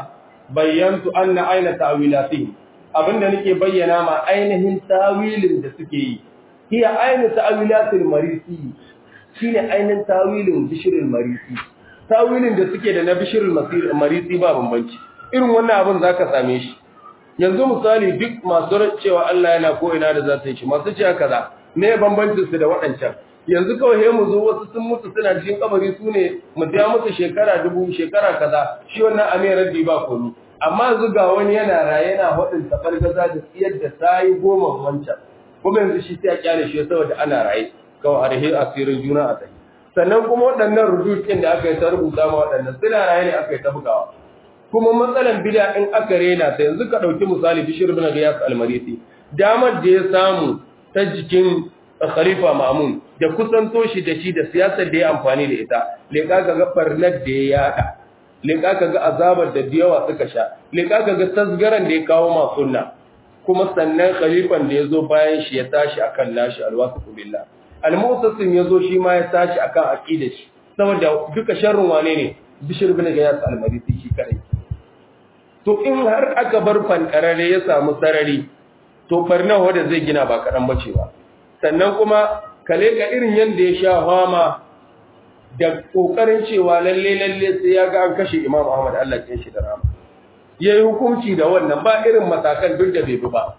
bayyantu anna aina ta'wilatihi abinda nake bayyana ma ainihin tawilin da suke yi hiya ainu ta'wilatul marisi shine ainihin tawilin bishrul marisi tawilin da suke da na bishrul marisi ba bambanci irin wannan abin zaka same shi yanzu misali duk masu cewa Allah yana ko ina da zata shi masu cewa kaza me bambancin su da waɗancan yanzu kawai he mu zo wasu sun mutu suna cikin kabari su ne mu tiya musu shekara 1000 shekara kaza shi wannan amirar di ba komi amma yanzu ga wani yana raye yana hadin tabargaza da tsiyar da sai goma wancan kuma yanzu shi sai ya kyale shi saboda ana raye kawai arhe asirin juna a tsaye sannan kuma waɗannan rujutun da aka yi ta rubuta ma waɗannan suna raye ne aka yi ta bugawa kuma matsalan bid'a in aka rena ta yanzu ka dauki misali Bishr ibn Ghiyas al-Marisi damar da ya samu ta jikin Khalifa Ma'mun da kusanto shi da shi da siyasar da ya amfani da ita le kaga ga barnar da ya yada leka ka ga azabar da yawa suka sha, leka ka ga tasgaran da ya kawo ma sunna, kuma sannan khalifan da ya zo bayan shi ya tashi akan nashi alwasiqu billah. Al-Mu'tasim ya zo shi ma ya tashi akan aqidar shi, saboda duka sharrin wane ne? Bishr ibn Giyas al-Marisi shi kadai. To in har aka bar fankarare ya samu sarari, to farna wanda zai gina ba kadan bace ba. Sannan kuma kale ga irin yanda ya sha fama da kokarin cewa lalle sai ya ga an kashe Imam Ahmad Allah ya shi da rahama. Yayi hukunci da wannan ba irin matakan duk da bai bi ba.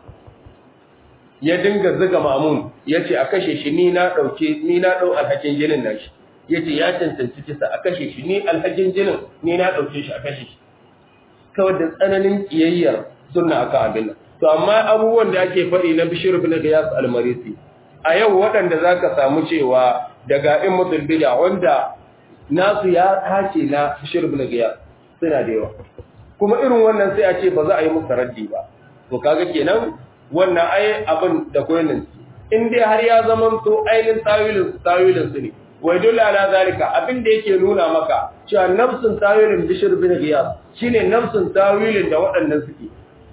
Ya dinga zuga Mamun yace a kashe shi, ni na dau alhakin jinin nashi. Yace ya cancanci kisa a kashe shi, ni alhakin jinin ni na dauke shi a kashe shi. Kawai da tsananin kiyayyar sunna aka abin nan. To amma abubuwan da ake faɗi na Bishr ibn Giyas al-Marisi a yau waɗanda zaka samu cewa daga immatul bid'a wanda nasu ya tace na Bishr ibn Giyas suna da yawa. Kuma irin wannan sai a ce ba za a yi musu raddi ba. To kaga kenan wannan ai abin da koyin in dai har ya zama to ainin tawilin su ne. Wai dole ala zalika abin da yake nuna maka cewa nafsun tawilin Bishr ibn Giyas shine nafsun tawilin da waɗannan suke.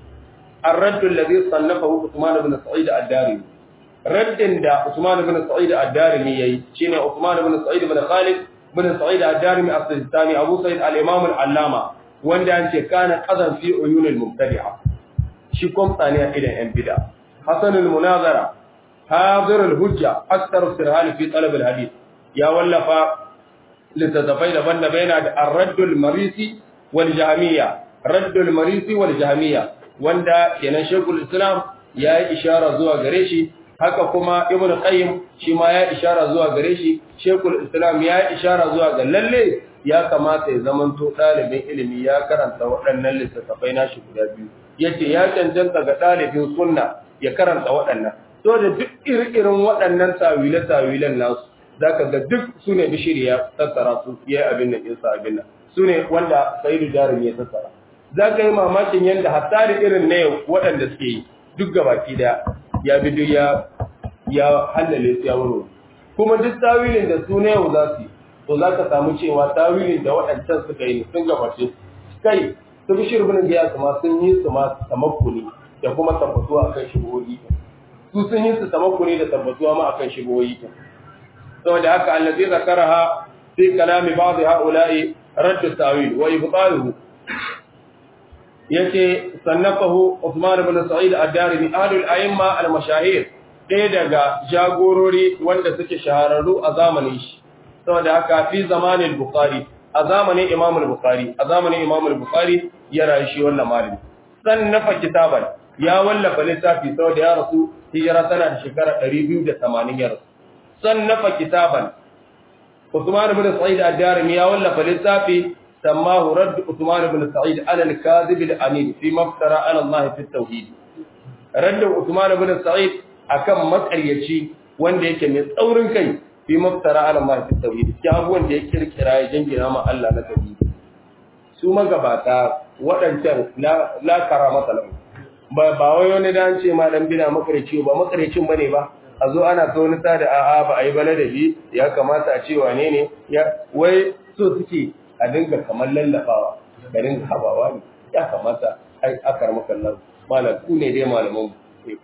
الرد الذي صنفه عثمان بن سعيد الدارمي رد دا عثمان بن سعيد الدارمي يي شيني عثمان بن سعيد بن خالد بن سعيد الدارمي السجستاني ابو سعيد الامام العلامه wanda an ce kana qazan fi uyun al-mubtadi'a shi kom tsaniya idan yan bid'a hasan al-munazara hadir al-hujja akthar sirhal fi talab al-hadith ya wallafa litatafai daban-daban yana da ar-radd al-marisi wal jahmiyya radd al-marisi wal jahmiyya wanda kenan Sheikhul Islam ya yi ishara zuwa gare shi, haka kuma Ibn Qayyim shi ma ya ishara zuwa gare shi. Sheikhul Islam ya yi ishara zuwa ga lalle ya kamata ya zamanto ɗalibin ilimi ya karanta waɗannan littattafai nashi guda biyu. Yace ya cancanta ga ɗalibin sunna ya karanta waɗannan. So da duk irin waɗannan tawilan nasu zaka ga duk sune bishiri ya tattara su yayi abin nan insa abin nan. Sune wanda Sayyidu Jarumi ya tattara. Za ka yi mamakin yadda hatta da irin na yau waɗanda suke yi duk gabaki da ya bi duk ya hallale su ya wuro. Kuma duk tawilin da su na yau za su yi, to za ka samu cewa tawilin da waɗancan suka yi sun gabace. Kai, su bi shirbin giya su ma sun yi su ma tamakkuni da kuma tabbatuwa akan shigoyi. Su sun yi su tamakkuni da tabbatuwa ma akan shigoyi. Saboda haka allazi zakaraha fi kalami ba'd ha'ula'i raddu tawil wa ibtaluhu yace sannafahu Uthman ibn Sa'id ad-Darimi ahlul a'imma al-mashahir ɗaya daga jagorori wanda suke shahararru a zamanin shi saboda haka fi zamanin Bukhari a zamanin Imam al-Bukhari ya rayu shi wannan malami sannafa kitaban ya wallafa littafi saboda ya rasu hijira tana da shekara 280 ya rasu sannafa kitaban Uthman ibn Sa'id ad-Darimi ya wallafa littafi سماه رد عثمان بن سعيد على الكاذب الأمين فيما افترى على الله في التوحيد رد عثمان بن سعيد akan makaryaci wanda yake mai tsaurin kai fi maftara ala Allah fi tauhid cikin abubuwan da ya kirkira ya jingina ma Allah na tauhid su magabata waɗancan la karamata lahu ba wai wani dan ce ma dan bina makaryaci ba makaryacin bane ba a zo ana so ni ta da a'a ba ai bala da bi ya kamata a ce wane ne ya wai so suke a dinga kamar lallafawa da dinga habawa ne ya kamata ai akar makallan malam ku ne dai malaman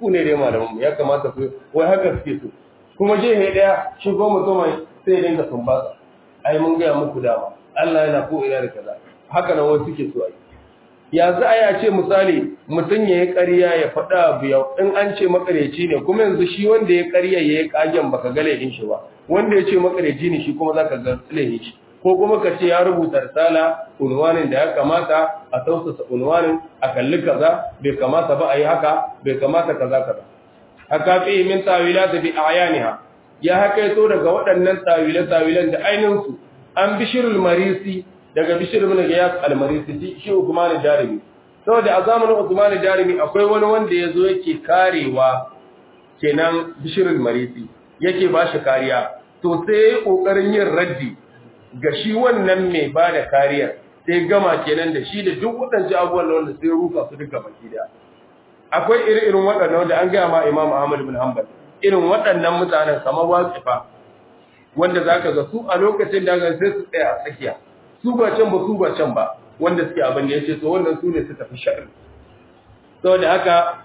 ya kamata ku wai haka suke so kuma je he daya shigo mutum sai dinga tumbasa ai mun ga muku dama Allah yana ko ina da kaza haka nan wasu suke so ai ya za a ce misali mutum yayi ƙarya ya faɗa biya in an ce makareci ne kuma yanzu shi wanda ya ƙarya yayi kagen baka ga laifin shi ba wanda ya ce makareci ne shi kuma zaka ga laifin shi ko kuma ka ce ya rubuta risala unwanin da ya kamata a tausasa unwanin a kalli kaza bai kamata ba a yi haka bai kamata kaza haka fi min tawilat bi ayaniha ya haka yato daga waɗannan tawilan da ainin su an Bishrul Marisi daga Bishr ibn Giyas al-Marisi shi Uthman al-Darimi saboda a zamanin Uthman al-Darimi akwai wani wanda yazo yake karewa kenan Bishrul Marisi yake ba shi kariya to sai kokarin yin raddi ga shi wannan mai ba da kariya sai gama kenan da shi da duk waɗancan abubuwan wanda sai rufa su duka baki da akwai irin waɗannan wanda an gaya ma Imam Ahmad bin Hanbal irin waɗannan mutanen kamar wasifa wanda zaka ga su a lokacin da ga sai su tsaya a tsakiya su ba can ba su ba can ba wanda suke abin da yace to wannan su ne suka fi sharri saboda haka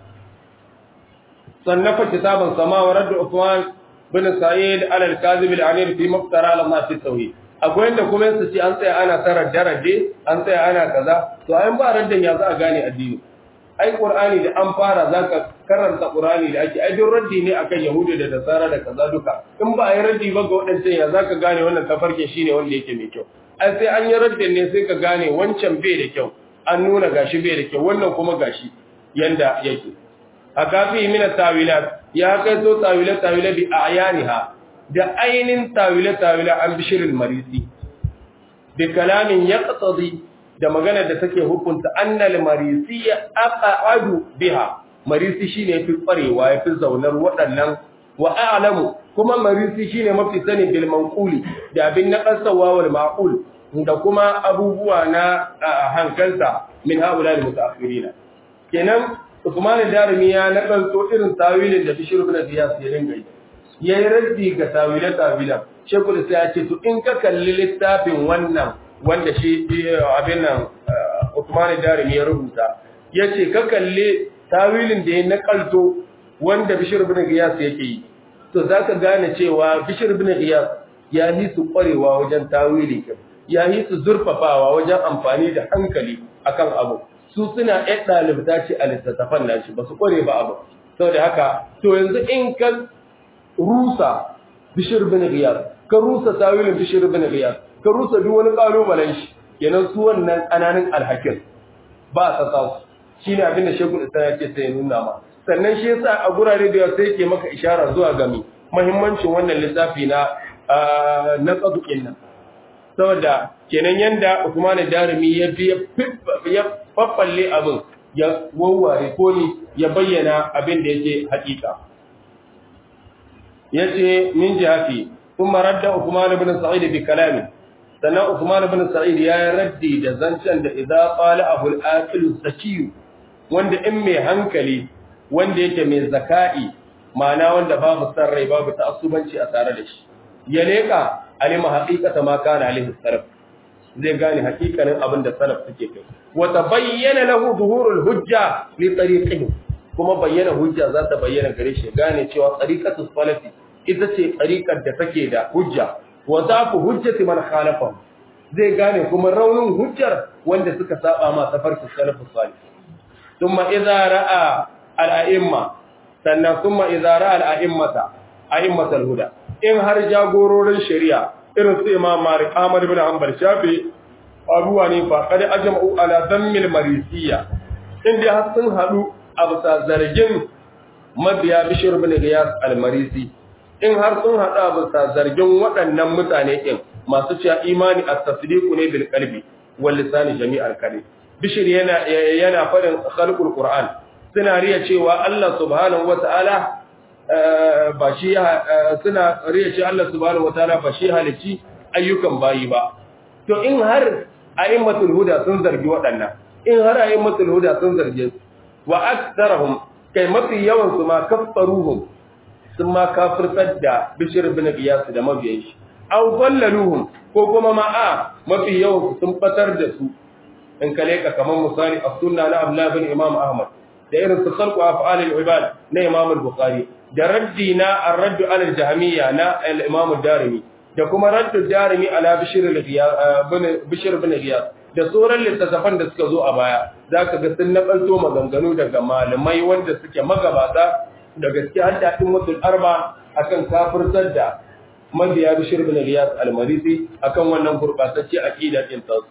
sannafa kitaban sama wa radd Uthman bin Sa'id al-Kazib al-Anir fi muftara al-ma fi tawhid akwai inda kuma su ce an tsaya ana tarar daraje an tsaya ana kaza to ayin ba raddan ya za a gane addini ai Qur'ani da an fara zaka karanta Qur'ani da ake ai don raddi ne akan Yahudi da Nasara da kaza duka in ba ai raddi ba ga wadancan ya zaka gane wannan tafarkin shine wanda yake mai kyau ai sai an yi raddin ne sai ka gane wancan bai da kyau an nuna gashi bai da kyau wannan kuma gashi yanda yake akafi min at-tawilat ya kai to tawila bi ayaniha da ainin tawila an bishirin marisi bi kalamin yaqtadi da magana da take hukunta annal marisi aqadu biha marisi shine yafi kwarewa yafi zaunar waɗannan wa a'lamu kuma marisi shine mafi sani bil manquli da bin naqasawa wal ma'qul da kuma abubuwa na hankalta min haula al mutaakhirina kenan Usman Darimi ya nakalto irin tawilin da Bishr ibn Qiyas ya dinga yi yayi raddi ga tawila Sheikhul sai ya ce to in ka kalli littafin wannan wanda shi abin nan Usman Darimi ya rubuta yace ka kalli tawilin da ya nakalto wanda Bishr ibn Qiyas yake yi to zaka gane cewa Bishr ibn Qiyas ya yi su kwarewa wajen tawili ya yi su zurfafawa wajen amfani da hankali akan abu su suna ɗan ɗalibta ce a littattafan nashi ba su ƙware ba abu saboda haka to yanzu in ka rusa Bishr bin Ghiyas ka rusa tawilin Bishr bin Ghiyas ka rusa duk wani kalubalen shi kenan su wannan ƙananan alhakin ba sa sa shine abin da Sheikhul Islam yake sai nuna ma sannan shi yasa a gurare da sai yake maka ishara zuwa ga muhimmancin wannan lissafi na tsadukin nan saboda kenan yanda Usman Darimi ya faffalle abin ya wawware ko ne ya bayyana abin da yake hakika yace min jihati kuma radda Usman ibn Sa'id bi kalami sannan Usman ibn Sa'id ya raddi da zancen da idza qala abul aqil zaki wanda in mai hankali wanda yake mai zakai ma'ana wanda babu sarrai babu ta'assubanci a tare da shi ya leka alima haqiqata ma kana alaihi salaf zai gane hakikanin abin da salaf suke kai wa tabayyana lahu zuhurul hujja li tariqihi kuma bayyana hujja za ta bayyana gare shi gane cewa tariqatus salafi ita ce tariqar da take da hujja wa zafu hujjati man khalafa zai gane kuma raunin hujjar wanda suka saba ma tafarkin salafus salih thumma idza ra'a al-a'imma sannan thumma idza ra'a al-a'immata a'immatul huda in har jagororin shari'a irin su Imam Malik Ahmad ibn Hanbal Shafi Abu Hanifa kada ajma'u ala dhammil marisiyya inda har sun hadu a bisa zargin mabiya Bishr ibn Ghiyas al-Marisi in har sun hadu a bisa zargin waɗannan mutane din masu cewa imani at-tasdiqu ne bil qalbi wal lisani jami'al kalim Bishr yana faɗin khalqul Qur'an suna riya cewa Allah subhanahu wata'ala ba shi suna riya cewa Allah subhanahu wataala ba shi halici ayyukan bayi ba to in har a'immatul huda sun zargi waɗannan in har a'immatul huda sun zarge su wa aktharuhum kai mafi yawan su ma kaffaruhum sun ma kafirtar da Bishr ibn Qiyas da mabiyan shi aw dallaluhum ko kuma ma mafi yawan su sun fatar da su in kale ka kaman misali as-sunna na Abdullah bin Imam Ahmad da irin su khalqu af'alil ibad na Imam al-Bukhari da raddi na ar-radd ala al-jahmiyya na al-Imam ad-Darimi da kuma radd ad-Darimi ala Bishr ibn Ghiyas da sauran littattafan da suka zo a baya zaka ga sun nakalto maganganu daga malamai wanda suke magabata da gaskiya har da mutul arba akan kafirtar da mabiya Bishr ibn Ghiyas al-Marisi akan wannan gurbatacce aqida din ta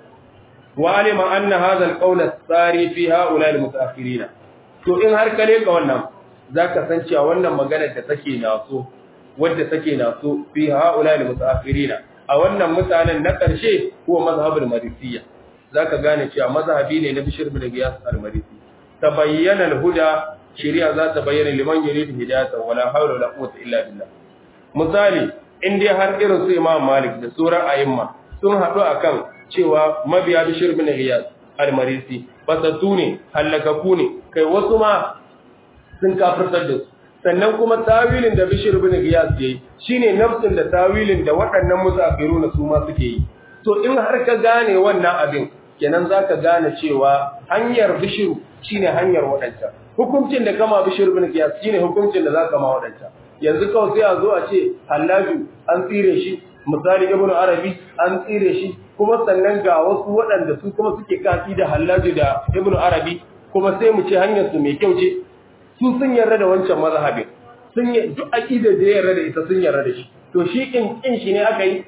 wa alima anna hadha al-qawl as-sari fi ha'ula al-mutaakhirin to in har kale ka wannan zaka san cewa wannan magana da take naso wanda take naso fi ha'ula al-mutaakhirin a wannan mutanen na karshe ko mazhabul marisiyya zaka gane cewa mazhabi ne na Bishr ibn Ghiyas al-Marisi tabayyana al-huda shari'a za ta bayyana liman yuridu hidayatan wala hawla wala quwwata illa billah misali in dai har irin su Imam Malik da sauran a'imma sun haɗu akan cewa mabiya Bishr ibn Ghiyas al-Marisi fasatu ne halakaku ne kai wasu ma sun kafirtar da su sannan kuma tawilin da Bishr ibn Ghiyas yayi shine nafsin da tawilin da waɗannan musafiruna su ma suke yi to in har ka gane wannan abin kenan zaka gane cewa hanyar bishiru shine hanyar wadancan hukuncin da kama bishiru bin qiyas shine hukuncin da zaka ma wadancan yanzu kawai sai a zo a ce hallaju an tsire shi misali ibnu arabi an tsire shi kuma sannan ga wasu waɗanda su kuma suke kafi da hallaju da ibnu arabi kuma sai mu ce hanyar su mai kyau ce su sun yarda da wancan mazhabin sun yi duk aqida da yarda da ita sun yarda da shi to shi kin shi ne aka yi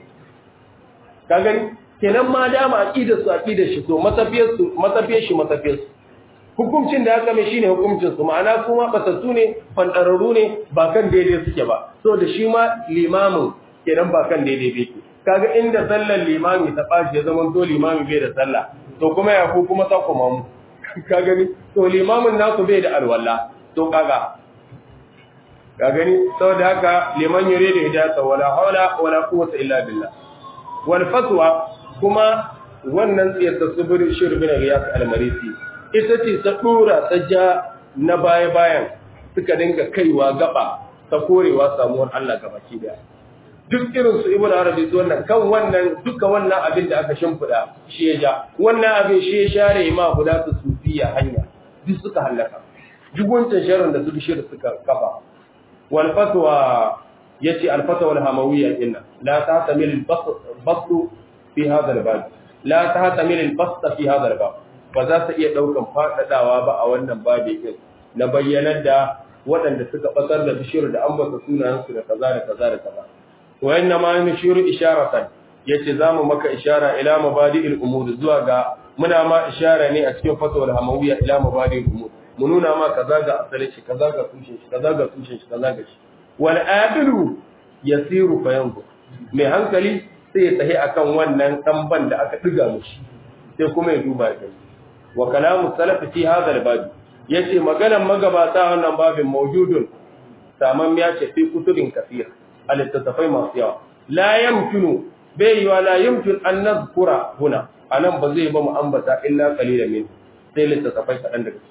ka gani kenan ma dama aqidar shi to matafiyar shi hukuncin da aka mai shine hukuncin su ma'ana kuma batattu ne fandararru ne ba kan daidai suke ba so da shi ma limamin kenan ba kan daidai bai kaga inda sallar limami ta bashi ya zama to limami bai da sallah to kuma ya ku kuma ta kuma mu ka gani to limamin nasu bai da alwala to ka gani saboda haka liman yure da hidayata wala haula wala quwwata illa billah wal fatwa kuma wannan tsiyar ta subur shirbin riyas al-marisi ita ce ta dora ta ja na baya-bayan suka dinga kaiwa gaba ta korewa samuwar Allah gabaki daya duk irin su ibnu arabi su wannan kan wannan duka wannan abin da aka shimfida shi ya ja wannan abin shi ya share ma guda su sufiya hanya duk suka halaka duk wancan sharrin da su bishir suka kafa wal fatwa yace al fatwa al hamawiyya inna la tahtamil al basd fi hadha al bab la tahtamil al basd fi hadha al bab ba za ta iya daukan fadadawa ba a wannan babi din na bayyanar da waɗanda suka batar da bishir da ambata sunayensu da kaza da kaza da kaza wa inna ma nushiru isharatan yace zamu maka ishara ila mabadi'il umur zuwa ga muna ma ishara ne a cikin fatawar hamawiyya ila mabadi'il umur mun nuna ma kaza ga asalin shi kaza ga tushen shi kaza ga tushen shi kaza ga shi wal aqilu yasiru fayanzu mai hankali sai ya tahi akan wannan tamban da aka diga mishi sai kuma ya duba kai wa kalamu salaf fi hadha al-bab yace maganan magabata wannan babin mawjudun saman ya ce fi kutubin kafir al-tattafai masu yawa la yamkinu bai wa la yumkin an nazkura huna anan ba zai ba mu ambata illa qalilan min sai littattafai kadan daga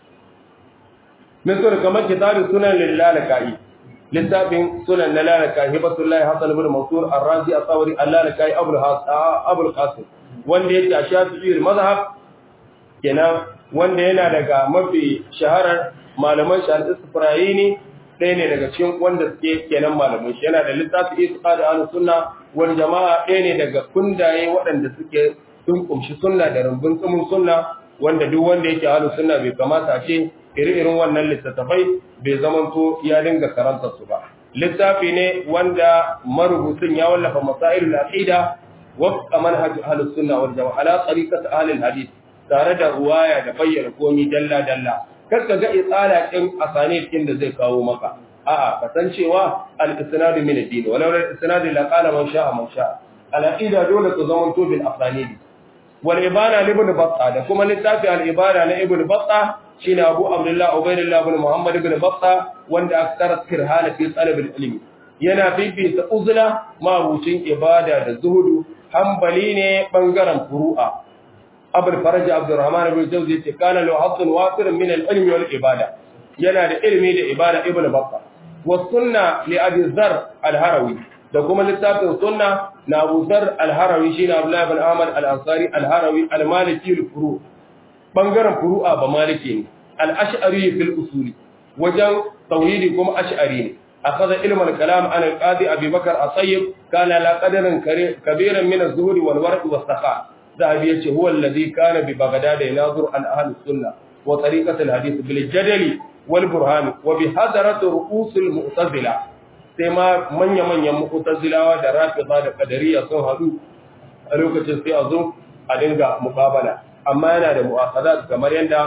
misal kamar kitabun sunan lillahi littafin sunan lillahi hibatullahi hasan ibn mansur ar-razi as-sawri al-lalkai abul qasim wanda yake a shafi'i mazhab kenan wanda yana daga mafi shaharar malaman shi al-isfirayini ɗaya ne daga cikin wanda suke kenan malamin shi yana da littafi itiqad al-sunna wal jama'a ɗaya ne daga kundaye waɗanda suke sun kumshi sunna da rumbun tsumin sunna wanda duk wanda yake ahlus sunna bai kamata a ce irin wannan littattafai bai zamanto ya dinga karanta su ba littafi ne wanda marubutun ya wallafa masailul aqida wa manhaj ahlus sunna wal jama'a ala tariqat ahlul hadith tare da ruwaya da bayyana komai dalla dalla kakka ga itsala din asanid din da zai kawo maka a'a kasancewa al-isnad min ad-din walau al-isnad la qala man sha'a man sha'a al-aqida dole ta zama to bil asanid wal ibana li ibn battah da kuma littafi al-ibana na ibn battah shine abu abdullah ubaydullah ibn muhammad ibn battah wanda aksara kirhana fi talab al-ilm yana bibita uzla mabucin ibada da zuhudu hanbali ne bangaren furu'a أبو الفرج عبد الرحمن بن الجوزي كان له حظ وافر من العلم والعبادة ينا العلم والعبادة ابن بطة والسنة لأبي الذر الهروي دكما للتابع السنة لأبو ذر الهروي شين عبد الله بن أحمد الأنصاري الهروي المالكي الفروع بنجرم فروع بمالكي الأشعري في الأصول وجن توحيدكم أشعري أخذ علم الكلام عن القاضي أبي بكر الطيب كان لا قدر كبيرا من الزهد والورع والسخاء ذهبي هو الذي كان ببغداد يناظر عن أهل السنة وطريقة الحديث بالجدل والبرهان وبحضرة رؤوس المعتزلة سما من المعتزلة ودرافضة القدرية صهدوا ألوكة السيئة أدنغا مقابلة أما أنا لمؤاخذات كما يندى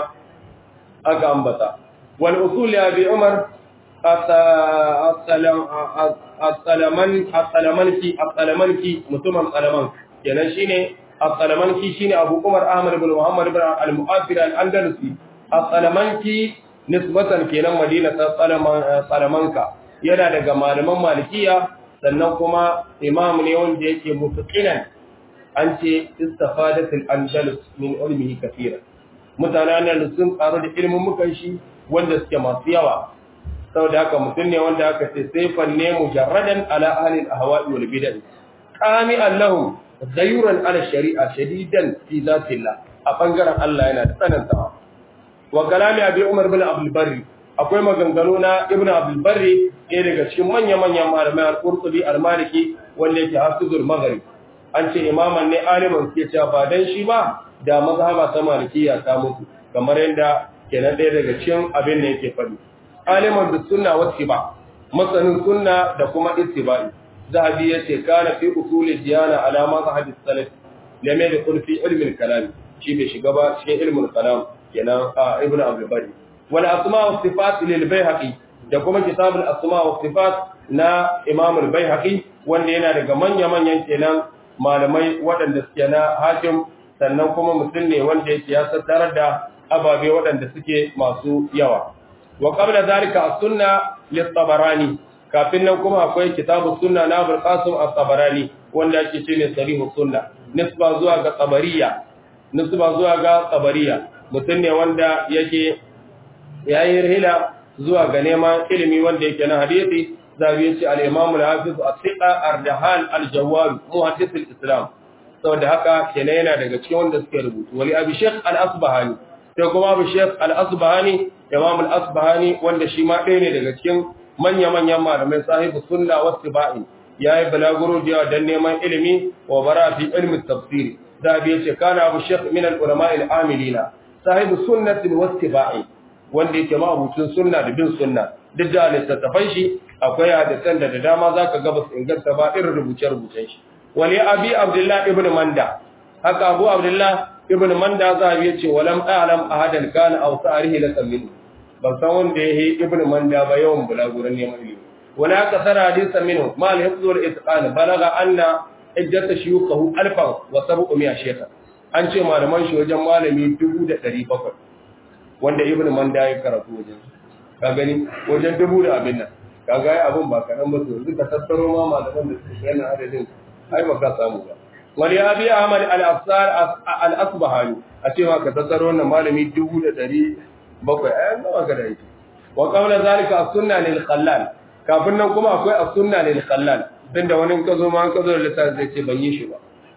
أكامبتا والأصول لأبي عمر السلمانكي متمم سلمانك ينشيني السلمانكي شيني أبو عمر أحمد بن محمد بن المؤثر الأندلسي السلمانكي نسبة كينا مدينة سلمانكا yana daga malaman malikiya sannan kuma imam ne wanda yake mutaqinan an ce istafadatul andalus min ilmihi kathira mutanen sun karu da ilimin mukan shi wanda suke masu yawa saboda haka mutum ne wanda aka ce sayfan ne mujarradan ala ahli al-ahwa'i wal bid'ah qami allahum zayuran ala shari'a shadidan fi zatillah a bangaren Allah yana da tsanantawa wa kalami abi umar bin abdul barri akwai maganganu na ibn abdul barri ɗaya daga cikin manya-manyan malamai al-qurtubi al-maliki wanda yake hafizul maghrib an ce imaman ne aliman ke cewa ba dan shi ba da mazhaba ta malikiya ta mutu kamar yadda kenan ɗaya daga cikin abin da yake faɗi aliman bis sunna wa ittiba masanin sunna da kuma ittiba'i zahabi yace kana fi usuli diyana ala mazhabi salaf lam yadkhul fi ilmi al-kalam shi bai shiga ba cikin ilmin kalam kenan ibn abdul bari wal asma wa sifat lil bayhaqi da kuma kitab al asma wa sifat na imam al bayhaqi wanda yana daga manyan kenan malamai waɗanda suke na hakim sannan kuma mutum ne wanda yake ya tattara da ababe waɗanda suke masu yawa wa qabla zalika as-sunna lit-tabarani kafin nan kuma akwai kitabu sunna na Abul Qasim at-Tabarani wanda yake cewa sahihus sunna nisba zuwa ga tabariya mutum ne wanda yake yayin rihla zuwa ga neman ilimi wanda yake na hadisi zabi yace al-Imam al-Hafiz as-Siqa Ardahan al-Jawwal muhaddis al-Islam saboda haka kenan yana daga cikin wanda suke rubutu wali Abi Sheikh al-Asbahani sai kuma Abi Sheikh al-Asbahani Imam al-Asbahani wanda shi ma ɗaya ne daga cikin manya-manyan malamai sahibu sunna wa tibai yayi balaguro da dan neman ilimi wa bara fi ilmi tafsir zabi yace kana Abu Sheikh min al-ulama al-amilina sahibu sunnati wa tibai wanda yake ma abucin sunna da bin sunna duk da littattafan shi akwai hadisan da dama zaka ga basu inganta ba irin rubuce-rubucen shi wali abi abdullah ibn manda haka abu abdullah ibn manda zabi yace walam a'lam ahadan kana aw sa'rihi lakum ban san wanda yayi ibn manda ba yawan bulaguran neman ilimi wala kasara hadisan minhu ma al-hifz wal itqan balaga anna iddata shuyukhu 1700 shaykha an ce malaman shi wajen malami 1700 wanda ibn manda ya karatu wajen ka gani wajen dubu da abin nan kaga ai abun ba kadan ba to yanzu ka tattaro ma malaman da suke yana adadin ai ba ka samu ba wali abi ahmad al-afsar al-asbahani a ce ma ka tattaro wannan malami 1700 ai an ga da yake wa qawla zalika as-sunna lil khallal kafin nan kuma akwai as-sunna lil khallal tunda wani ka zo ma an ka zo da littafi zai ce ban yi shi ba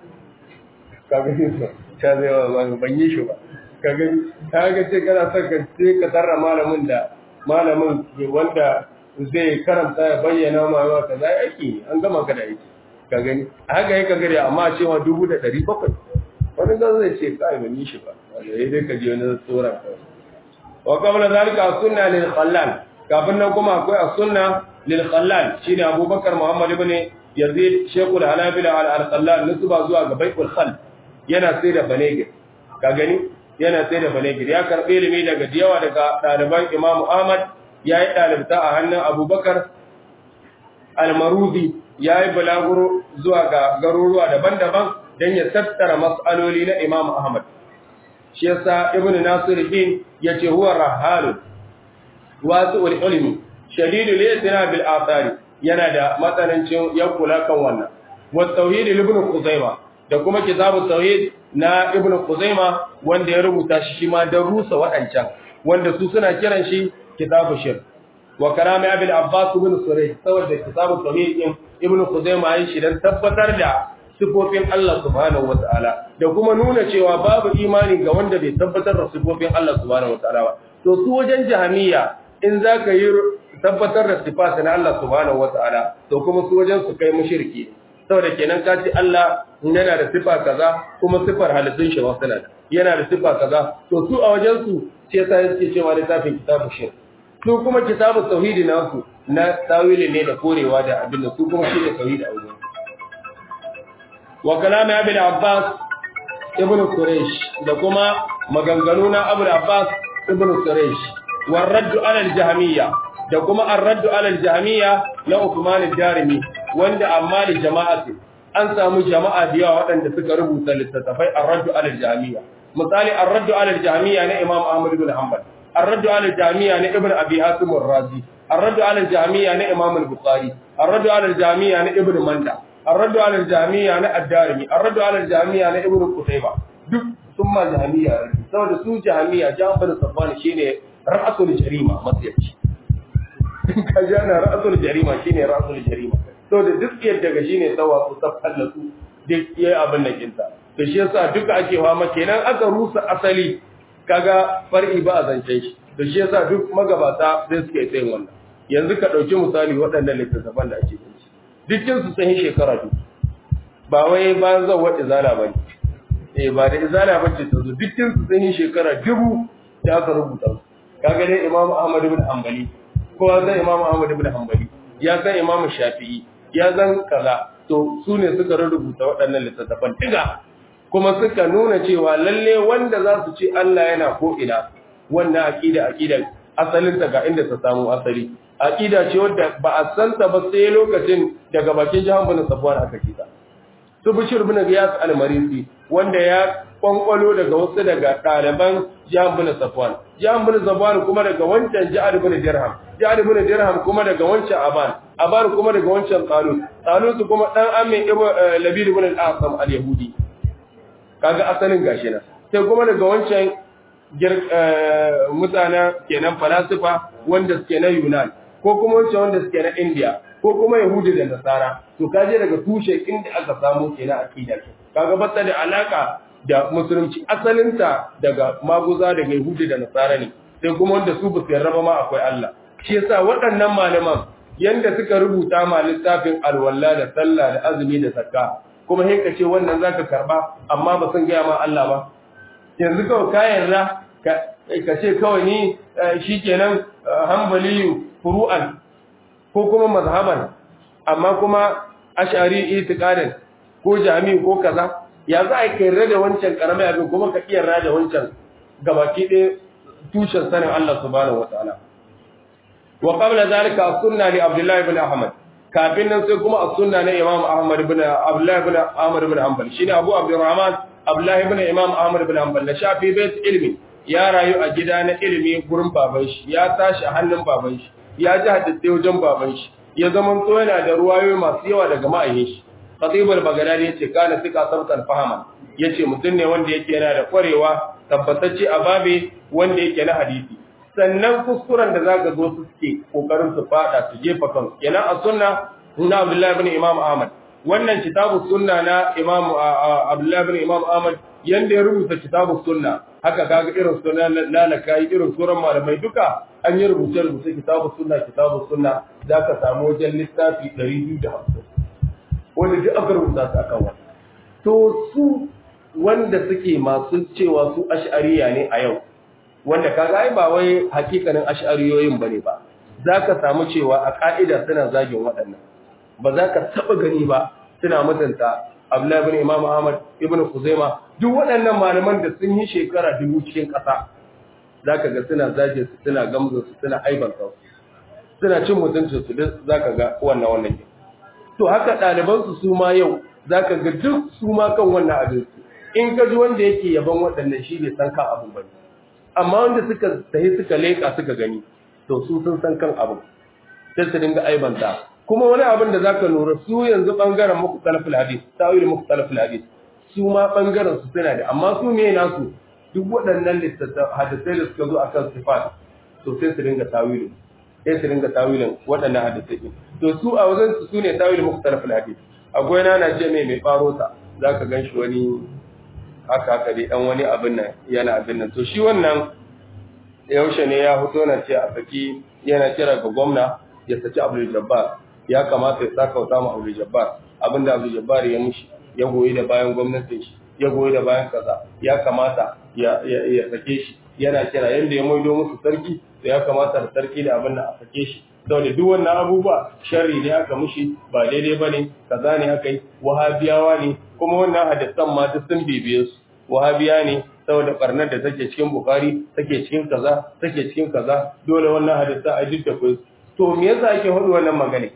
kaga ta zai wa ban yi shi ba kaga ce kana son ka ce ka tarra malamin wanda zai karanta ya bayyana ma yawa kaza aiki an gama ka da aiki ka gani haka yake gare amma cewa 1700 wani zan zai ce kai ban yi shi ba wanda yayi dai ka je wani tsora ka wa qabla zalika sunna lil khallal kafin nan kuma akwai as-sunna lil khallal shine Abubakar Muhammad ibn Yazid Sheikhul Hanabila al-Khallal nisba zuwa ga Baitul Khal yana sai da banege ka gani yana sai da banegir ya karɓi ilimi daga yawa daga ɗaliban Imam Ahmad ya yi ɗalibta a hannun Abubakar Al-Maruzi ya yi balaguro zuwa ga garuruwa daban-daban don ya tattara mas'aloli na Imam Ahmad shi yasa Ibn Nasiruddin ya ce huwa rahalu wasi'ul ilmi shadidul i'tina bil athari yana da matsanancin yankula kan wannan wa tauhid ibn Khuzaimah da kuma kitabut tauhid na Ibn Khuzaima wanda ya rubuta shi ma don rusa waɗancan wanda su suna kiran shi kitabu shirk wa karama Abi Abbas ibn Surayj saboda kitabu tauhid din Ibn Khuzaima yayin shi dan tabbatar da sifofin Allah subhanahu wataala da kuma nuna cewa babu imani ga wanda bai tabbatar da sifofin Allah subhanahu wataala ba to su wajen jahmiya in zaka yi tabbatar da sifat na Allah subhanahu wataala to kuma su wajen su kai mushriki saboda kenan ka ce Allah yana da sifa kaza kuma sifar halittun shi wasu yana da sifa kaza to su a wajen su sai sai suke cewa littafin kitabu shirk su kuma kitabu tauhidi na su na tawili ne da korewa da abin da su kuma shi ne tauhidi a wajen wa kalam Abi Abbas ibn Quraysh da kuma maganganu na Abu Abbas ibn Quraysh wa radd ala al-jahmiyya da kuma ar-radd ala al-jahmiyya na Uthman ad-Darimi wanda amma da jama'ati an samu jama'a da yawa waɗanda suka rubuta littattafai ar-radd ala al-jahmiyya misali ar-radd ala al-jahmiyya na Imam Ahmad ibn Hanbal ar-radd ala al-jahmiyya na Ibn Abi Hatim ar-Razi ar-radd ala al-jahmiyya na Imam al-Bukhari ar-radd ala al-jahmiyya na Ibn Manda ar-radd ala al-jahmiyya na ad-Darimi ar-radd ala al-jahmiyya na Ibn Qutayba duk sun ma jahmiyya saboda su jahmiyya Ja'far Safwan shine ra'sul jarima matsayi kajana ra'sul jarima shine ra'sul jarima to da duk yadda ga shine tawa su tafallatu duk yayi abin da kinta to shi yasa duka ake fama kenan aka rusa asali kaga far'i ba a zancen shi to shi yasa duk magabata sai suke tsayin wannan yanzu ka dauki misali waɗannan littattafan da ake yi dukkan su sun yi shekara duk ba wai ba zan wa izala bane ba da izala bace ta zo dukkan su sun yi shekara dubu da aka rubuta su kaga dai Imam Ahmad ibn Hanbali ko zan Imam Ahmad ibn Hanbali ya san Imam Shafi'i ya zan kaza to su ne suka rubuta waɗannan littattafan diga kuma suka nuna cewa lalle wanda za su ce Allah yana ko ina wannan aqida asalin ta ga inda ta samu asali aqida ce wadda ba a santa ba sai lokacin daga bakin Jahan bin Safwan aka kita su Bishr bin Giyas al-Marisi wanda ya kwankwalo daga wasu daga ɗaliban Jahan bin Safwan Jahan bin Safwan kuma daga wancan Ja'ad bin Dirham kuma daga wancan Aban kuma daga wancan Talut kuma dan amin Labid ibn al-Asam al-Yahudi kaga asalin gashi na sai kuma daga wancan mutana kenan falasifa wanda suke na Yunan ko kuma wancan wanda suke na India ko kuma Yahudi da Nasara to kaje daga tushe inda aka samu kenan akida kaga batta da alaka da musulunci asalinta daga maguza daga Yahudi da Nasara ne sai kuma wanda su ba su yarda ma akwai Allah shi yasa waɗannan malaman yanda suka rubuta ma littafin alwala da sallah da azumi da zakka kuma sai ka ce wannan zaka karba amma ba san ga ma Allah ba yanzu kawai ka yarda ka ce kawai ni shikenan hanbaliyu furu'an ko kuma mazhaban amma kuma ash'ari itiqadin ko jami'i ko kaza ya za a yarda da wancan karamai abin kuma ka yarda da wancan gabaki ɗaya tushen sanin Allah subhanahu wataala wa qabla zalika as-sunna li Abdullah ibn Ahmad kafin nan sai kuma as-sunna na Imam Ahmad ibn Abdullah ibn Ahmad ibn Hanbal shine Abu Abdurrahman Abdullah ibn Imam Ahmad ibn Hanbal na shafi bait ilmi ya rayu a gida na ilimi gurin baban shi ya tashi a hannun baban shi ya ji hadisi wajen baban shi ya zaman to yana da ruwayoyi masu yawa daga ma'ayin shi Khatib al-Baghdadi yace kana sika sabtan fahama yace mutum ne wanda yake yana da kwarewa tabbatacce a babe wanda yake na hadisi sannan kuskuren da zaka zo su suke kokarin su fada su jefa kan kenan a sunna na Abdullah ibn Imam Ahmad wannan kitabu sunna na Imam Abdullah ibn Imam Ahmad yanda ya rubuta kitabu sunna haka kaga irin sunna lalakai irin suran malamai duka an yi rubuce kitabu sunna zaka samu wajen littafi 250 wanda duk aka rubuta su akan wannan to su wanda suke masu cewa su ash'ariya ne a yau wanda kaga ai ba wai hakikanin ash'ariyoyin bane ba zaka samu cewa a ka'ida suna zagin waɗannan ba za ka taba gani ba suna mutunta Abdullah ibn Imam Ahmad ibn Khuzaimah duk waɗannan malaman da sun yi shekara 2000 cikin ƙasa zaka ga suna zage su suna gamzo su suna aibanta su suna cin mutuncin su duk zaka ga wannan to haka ɗaliban su ma yau zaka ga duk su ma kan wannan abin in ka ji wanda yake yaban waɗannan shi bai san kan abin bane amma wanda suka tahi suka leka suka gani to su sun san kan abin sai su dinga aibanta kuma wani abin da zaka lura su yanzu bangaren mukhtalaful hadith tawil mukhtalaful hadith su ma bangaren su suna da amma su ne nasu duk waɗannan hadisai da suka zo akan sifat to sai su dinga tawilin waɗannan hadisai to su a wajen su ne tawil mukhtalaful hadith akwai na ce mai faro ta zaka ganshi wani haka dai dan wani abin nan yana abin nan to shi wannan yaushe ne ya fito na ce a saki yana kira ga gwamna ya saki Abdul Jabbar ya kamata ya saka wata mu Abdul Jabbar abinda Abdul Jabbar ya mushi ya goyi da bayan gwamnatin shi ya goyi da bayan kaza ya kamata ya sake shi yana kira yanda ya maido musu sarki to ya kamata da sarki da abin nan a sake shi saboda duk wannan abubuwa sharri ne aka mushi ba daidai bane kaza ne aka yi wahabiyawa ne kuma wannan hadisan ma duk sun bibiye su wahabiya ne saboda barnar da take cikin Bukhari take cikin kaza dole wannan hadisa a duk da kai to me yasa ake hudu wannan magana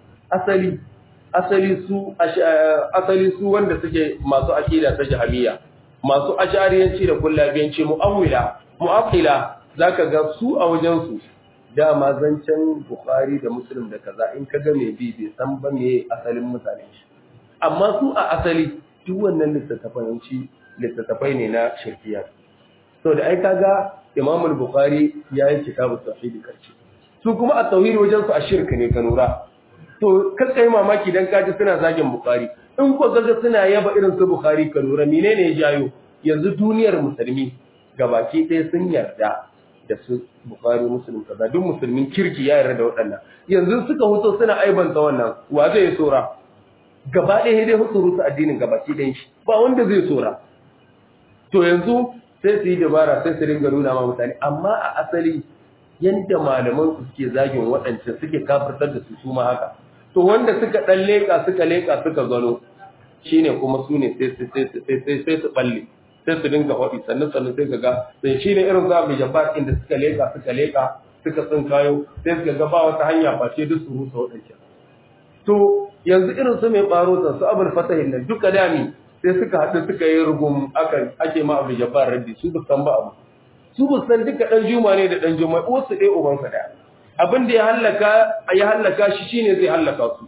asali su wanda suke masu akida ta jahiliya masu ashariyanci da kullabiyanci mu'aqqila zaka ga su a wajen su dama zancen Bukhari da Muslim da kaza in kaga me bi bai san ba me asalin mutanen shi amma su a asali duk wannan littattafai ne na shirkiya to da ai kaga Imam al-Bukhari yayin kitabu tauhid karshe su kuma a tauhid wajen su a shirka ne ka nura to kai mamaki dan kaji suna zagin Bukhari in ko gaga suna yaba irin su Bukhari ka lura menene ya jayo yanzu duniyar musulmi gabaki ɗaya sun yarda da su Bukhari Muslim kaza duk musulmin kirki ya yarda da waɗannan yanzu suka huto suna aibanta wannan wa zai sora gaba ɗaya dai husuru su addinin gabaki ɗayan shi ba wanda zai sora to yanzu sai su yi dabara sai su ringa nuna ma mutane amma a asali yanda malaman su suke zagin waɗancan suke kafirtar da su ma haka to wanda suka ɗan leƙa suka gano shine kuma su ne sai su balle sai su dinga faɗi sannan sai ka ga sai shine irin za mu jabbar inda suka leƙa suka tsin kayo sai suka ga ba wata hanya face duk su rusa waɗancan to yanzu irin su mai ɓaro su abul fatahin nan duka dami sai suka haɗu suka yi rugum ake ma abu jabbar raddi su ba san ba abu su ba san duka ɗan juma ne da ɗan juma wasu ɗaya ubansa ɗaya abin da ya hallaka shi shine zai hallaka su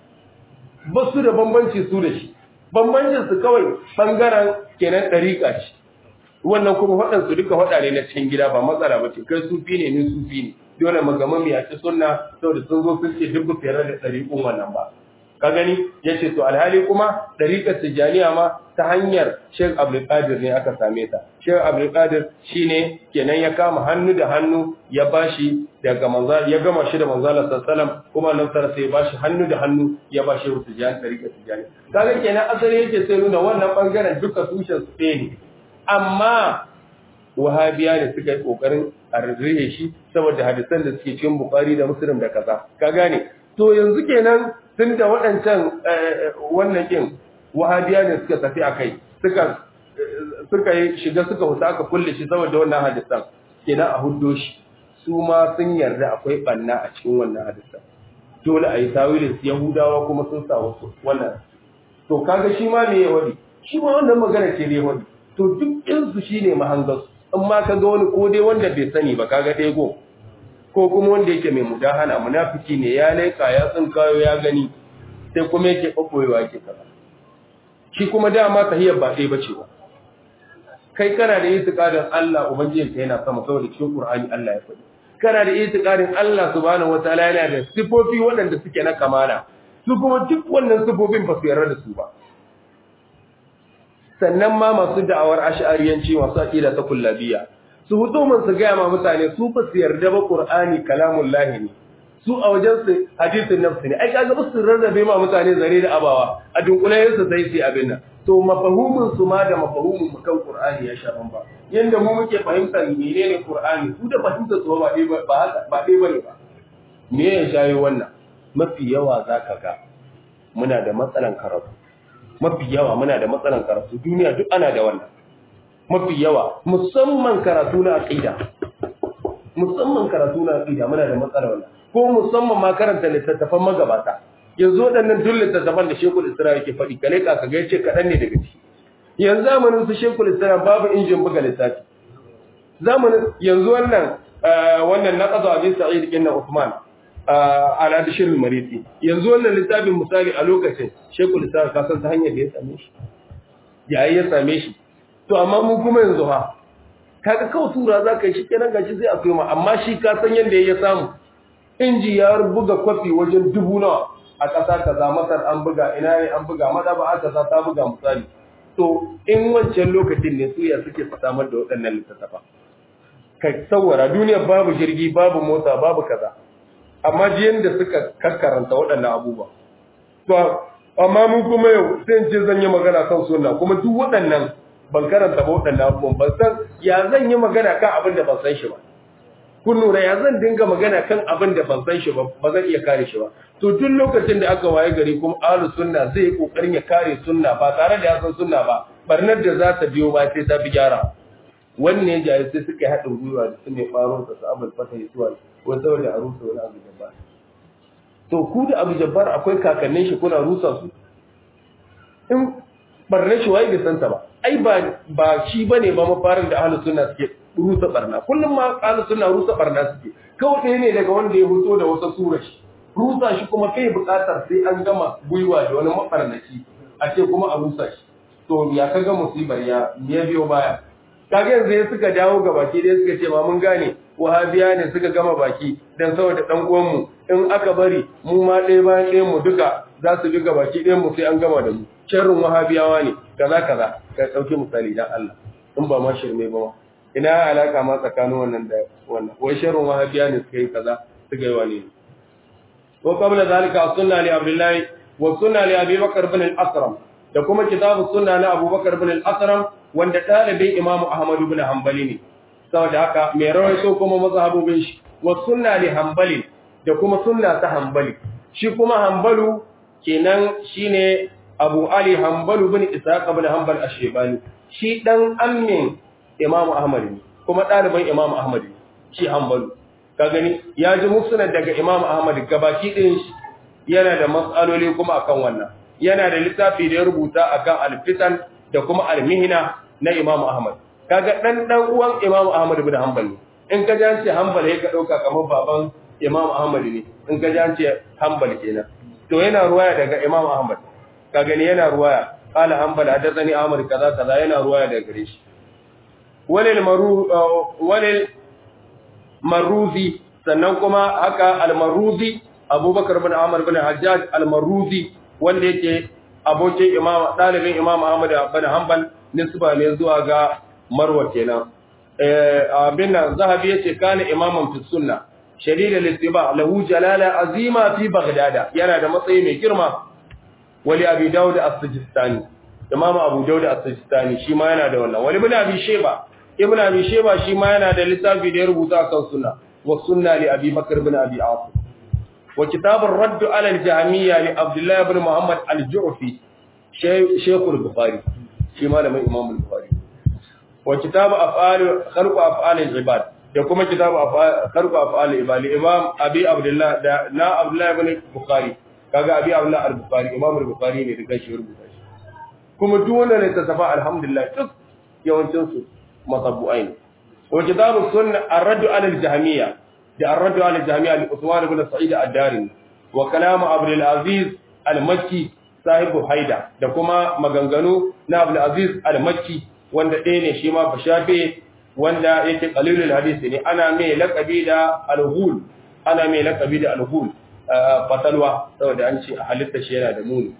ba su da bambanci su da shi bambancin su kawai bangaren kenan ɗariƙa shi wannan kuma waɗansu duka waɗa ne na cikin gida ba matsala ba ce kai sufi ne ni sufi ne dole magaman mu yaci sunna saboda sun zo sun ce duk ba yarda da ɗariƙun wannan ba ka gani yace to alhali kuma ɗariƙar tijaniya ma ta hanyar Sheikh Abdul Qadir ne aka same ta Sheikh Abdul Qadir shine kenan ya kama hannu da hannu ya bashi daga manzo ya gama shi da manzo Allah sallallahu alaihi wasallam kuma nan sai ya bashi hannu da hannu ya bashi tijani ɗariƙar tijani kaga kenan asali yake sai nuna wannan bangaren duka tushen su ɗaya ne amma wahabiya ne suka yi kokarin a rarrahe shi saboda hadisan da suke cikin Bukhari da Muslim da kaza ka gane to yanzu kenan tun da waɗancan wannan kin wahabiya ne suka tafi akai suka yi shiga suka huta aka kulle shi saboda wannan hadisan kenan a huddo shi su ma sun yarda akwai banna a cikin wannan hadisan dole a yi tawilin Yahudawa kuma sun sa wasu wannan to kaga shi ma me yahudi shi ma wannan magana ce yahudi to duk insu shine mahangarsu amma kaga wani ko dai wanda bai sani ba kaga dai go ko kuma wanda yake mai mudahana munafiki ne ya laika ya tsinkayo ya gani sai kuma yake kokoyewa yake kaza shi kuma dama tahiyar ba dai bace ba kai kana da itiqadin Allah ubangiji yana sama saboda cikin Qur'ani Allah ya faɗi kana da itiqadin Allah subhanahu wataala yana da sifofi waɗanda suke na kamala su kuma duk wannan sifofin ba su yarda da su ba sannan ma masu da'awar ash'ariyanci masu aqida ta kullabiyya su hutumin su gaya ma mutane su fa su yarda ba Qur'ani kalamullahi ne su a wajen su hadisin nafsi ne ai kaga ba su rarrabe ma mutane zare da abawa a dunkulayen su sai su abin nan to mafahumin su ma da mafahumin mu kan Qur'ani ya sha bamba yanda mu muke fahimtar menene Qur'ani su da fahimtar su ba dai ba haka ba dai bane ba me ya shayo wannan mafi yawa zaka ga muna da matsalan karatu mafi yawa muna da matsalan karatu duniya duk ana da wannan mafi yawa musamman karatu na aqida muna da matsalar wannan ko musamman ma karanta littattafan magabata yanzu waɗannan duk littattafan da Sheikhul Islam yake faɗi kale ka ga yace kadan ne daga ciki yanzu zamanin su Sheikhul Islam babu injin buga littafi zamanin yanzu wannan naqadu Abi Sa'id ibn Uthman ala da shirin mariti yanzu wannan littafin misali a lokacin Sheikhul Islam ka san ta hanyar da ya same shi yayi ya same shi to amma mu kuma yanzu ha kaga kawai tura zaka yi shi kenan gashi sai akwai ma amma shi ka san yanda ya samu inji ya buga kwafi wajen 1000 nawa a ƙasa kaza Masar an buga ina ne an buga madaba aka sa ta buga misali to in wancan lokacin ne su ya suke samar da waɗannan littattafa kai saurara duniya babu jirgi babu mota babu kaza amma jiyan da suka karkaranta waɗannan abubuwa to amma mun kuma yau sai in ce zan yi magana kan sunna kuma duk waɗannan ban karanta ba waɗannan abubuwan ban san ya zan yi magana kan abin da ban san shi ba kun lura ya zan dinga magana kan abin da ban san shi ba ba zan iya kare shi ba to duk lokacin da aka waye gari kuma ahlus sunna zai yi kokarin ya kare sunna ba tare da ya san sunna ba barnar da za ta biyo ba sai ta bi gyara wanne jayi sai suka haɗin gwiwa da su mai faro da su abul fatah suwal ko saboda a rusa wani abu jabbar to ku da abu jabbar akwai kakannin shi kuna rusa su in barnar shi waye bai santa ba ai ba shi bane ba mafarin da ahlus sunna suke rusa barna kullum ma ahlus sunna rusa barna suke kawai ne daga wanda ya huto da wata sura shi rusa shi kuma kai bukatar sai an gama gwiwa da wani mafarnaci a ce kuma a rusa shi to ya kaga musibar ya biyo baya kaga yanzu ya suka dawo ga baki dai suka ce ma mun gane wahabiya ne suka gama baki dan saboda dan uwan mu in aka bari mu ma ɗaya bayan ɗayan mu duka za su bi ga baki ɗayan mu sai an gama da mu sharrin wahabiyawa ne kaza kaza ka dauki misali dan Allah in ba ma shirme ba ina alaka ma tsakanin wannan da wannan wai sharrin wahabiya ne suka yi kaza suka yi wani wa qabla zalika sunna li abdullah wa sunna li abi bakr ibn al-asram da kuma kitabu sunna na abubakar ibn al-asram wanda talibin imamu ahmad ibn hanbali ne saboda haka mai rawaito kuma mazhabubin shi wa sunna li hanbali da kuma sunna ta hanbali shi kuma hanbalu kenan shine abu ali hanbalu ibn ishaq ibn hanbal ash-shaybani shi dan ammin imamu ahmad ne kuma dalibin imamu ahmad ne shi hanbalu ka gani ya ji musnad daga imamu ahmad gabaki din shi yana da mas'aloli kuma akan wannan yana da littafi da ya rubuta akan al-fitan da kuma al-mihna na imamu ahmad kaga dan uwan imamu ahmad ibn hanbal in ka ji hanbal ya ka dauka kamar baban imamu ahmad ne in ka ji hanbal kenan to yana ruwaya daga imamu ahmad ka gani yana ruwaya qala hanbal hadathani ahmad kaza kaza yana ruwaya daga gare shi walil maruzi sannan kuma haka al-maruzi abubakar ibn amr ibn hajjaj al-maruzi wanda yake abokin dalibin imam ahmad ibn hanbal nisba ne zuwa ga marwa kenan abin nan zahabi yace kana imaman fi sunna shadid al-ittiba lahu jalala azima fi baghdad yana da matsayi mai girma wali abi daud as-sijistani imam abu daud as-sijistani shi ma yana da wannan wali ibn abi shayba shi ma yana da littafi da ya rubuta kan sunna wa sunna li abi bakr ibn abi asim وكتاب الرد على الجهمية لعبد الله بن محمد الجعفي شيخ البخاري شمال من إمام البخاري وكتاب خلق أفعال العباد يقوم كتاب خلق أفعال العباد لإمام أبي عبد الله نا عبد الله بن البخاري كذا أبي عبد الله البخاري إمام البخاري ne da shi rubuta shi kuma duk wanda ne ta safa alhamdulillah duk yawancin su masabu'ain wa kitab sunna ar-radd ala al-jahmiyya da ar-radd ala al-jahmiyya li Uthman ibn Sa'id ad-Darimi wa kalam Abdul Aziz al-Makki sahibu Haida da kuma maganganu na Abdul Aziz al-Makki wanda ɗaya ne shi ma bashafe wanda yake qalilul hadisi ne ana mai laqabi da al-ghul fatalwa saboda an ce halitta shi yana da muni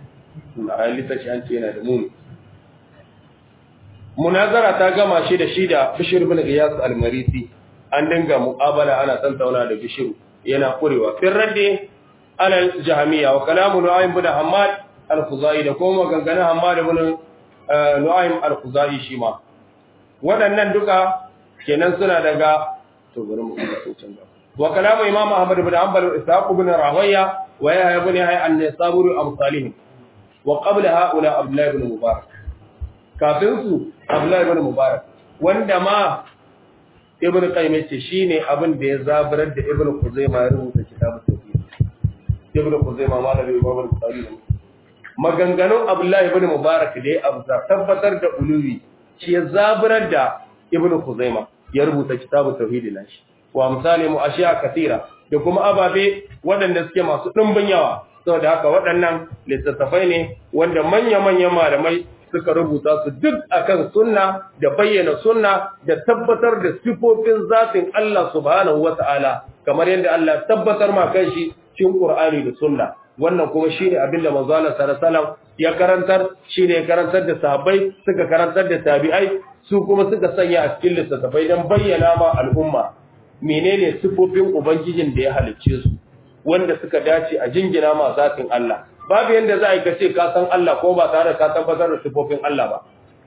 munazara ta gama shi da Bishr ibn Iyas al-Marisi an dinga muqabala ana tantauna da Bishr yana kurewa fir raddi alal jahmiya wa kalamu Nu'aym ibn Hammad al-Khuzai da kuma ganganin Hammad ibn Nu'aym al-Khuzai shi ma waɗannan duka kenan suna daga to bari mu so canza wa kalamu Imam Ahmad ibn Hanbal Ishaq ibn Rawiya wa Yahya ibn Hayy an-Nisaburi amsalihim wa qabla haula Abdullah ibn Mubarak kafin su Abdullah ibn Mubarak wanda ma Ibn Qayyim ce shine abin da ya zabarar da Ibn Khuzaimah ya rubuta kitabut tauhid Ibn Khuzaimah malami Imam al-Bukhari maganganun Abdullah ibn Mubarak da ya abza tabbatar da uluwi shi ya zabarar da Ibn Khuzaimah ya rubuta kitabut tauhid nashi wa misali mu ashiya kathira da kuma ababe waɗanda suke masu dimbin yawa saboda haka waɗannan littattafai ne wanda manya-manyan malamai suka rubuta su duk akan sunna da bayyana sunna da tabbatar da sifofin zatin Allah subhanahu wata'ala kamar yadda Allah tabbatar ma kanshi cikin Qur'ani da sunna wannan kuma shine abin da manzo Allah sallallahu alaihi wasallam ya karantar shine ya karantar da sahabbai suka karantar da tabi'ai su kuma suka sanya a cikin littattafai dan bayyana ma al'umma menene sifofin ubangijin da ya halicce su wanda suka dace a jingina ma zatin Allah babu yanda za a yi kace ka san Allah ko ba tare da ka tabbatar da sifofin Allah ba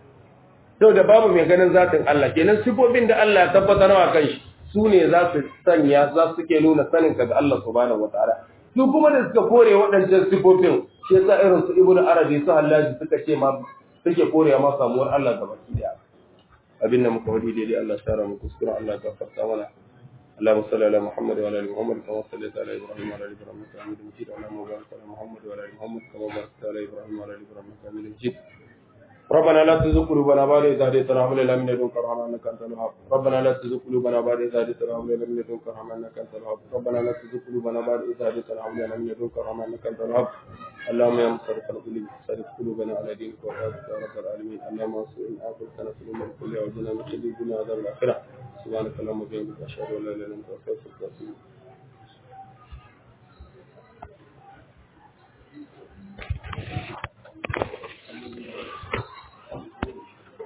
saboda babu mai ganin zatin Allah kenan sifofin da Allah ya tabbatar wa kanshi su ne za su sanya za su ke nuna sanin ka ga Allah subhanahu wataala su kuma da suka kore waɗancan sifofin shi yasa irin su Ibn Arabi su Hallaji suka ce ma suke kore ma samuwar Allah gaba ɗaya abin da muka wadi dai Allah ya tsara mu kuskura Allah ya gafarta mana اللهم صل على محمد وعلى ال محمد كما صليت على ابراهيم وعلى ال ابراهيم انك حميد مجيد اللهم بارك على محمد وعلى ال محمد كما باركت على ابراهيم وعلى ال ابراهيم انك حميد مجيد ربنا لا تزغ قلوبنا بعد إذ هديتنا وهب لنا من لدنك رحمة إنك أنت الوهاب ربنا لا تزغ قلوبنا بعد إذ هديتنا وهب لنا من لدنك رحمة إنك أنت الوهاب ربنا لا تزغ قلوبنا بعد إذ هديتنا وهب لنا من لدنك رحمة إنك أنت الوهاب اللهم يا مصرف القلوب صرف قلوبنا على دينك وعبادك يا رب العالمين اللهم انصر عاقبتنا في الأمور كلها وجنا من خزي الدنيا وعذاب الآخرة سبحانك اللهم وبحمدك أشهد أن لا إله إلا أنت أستغفرك وأتوب إليك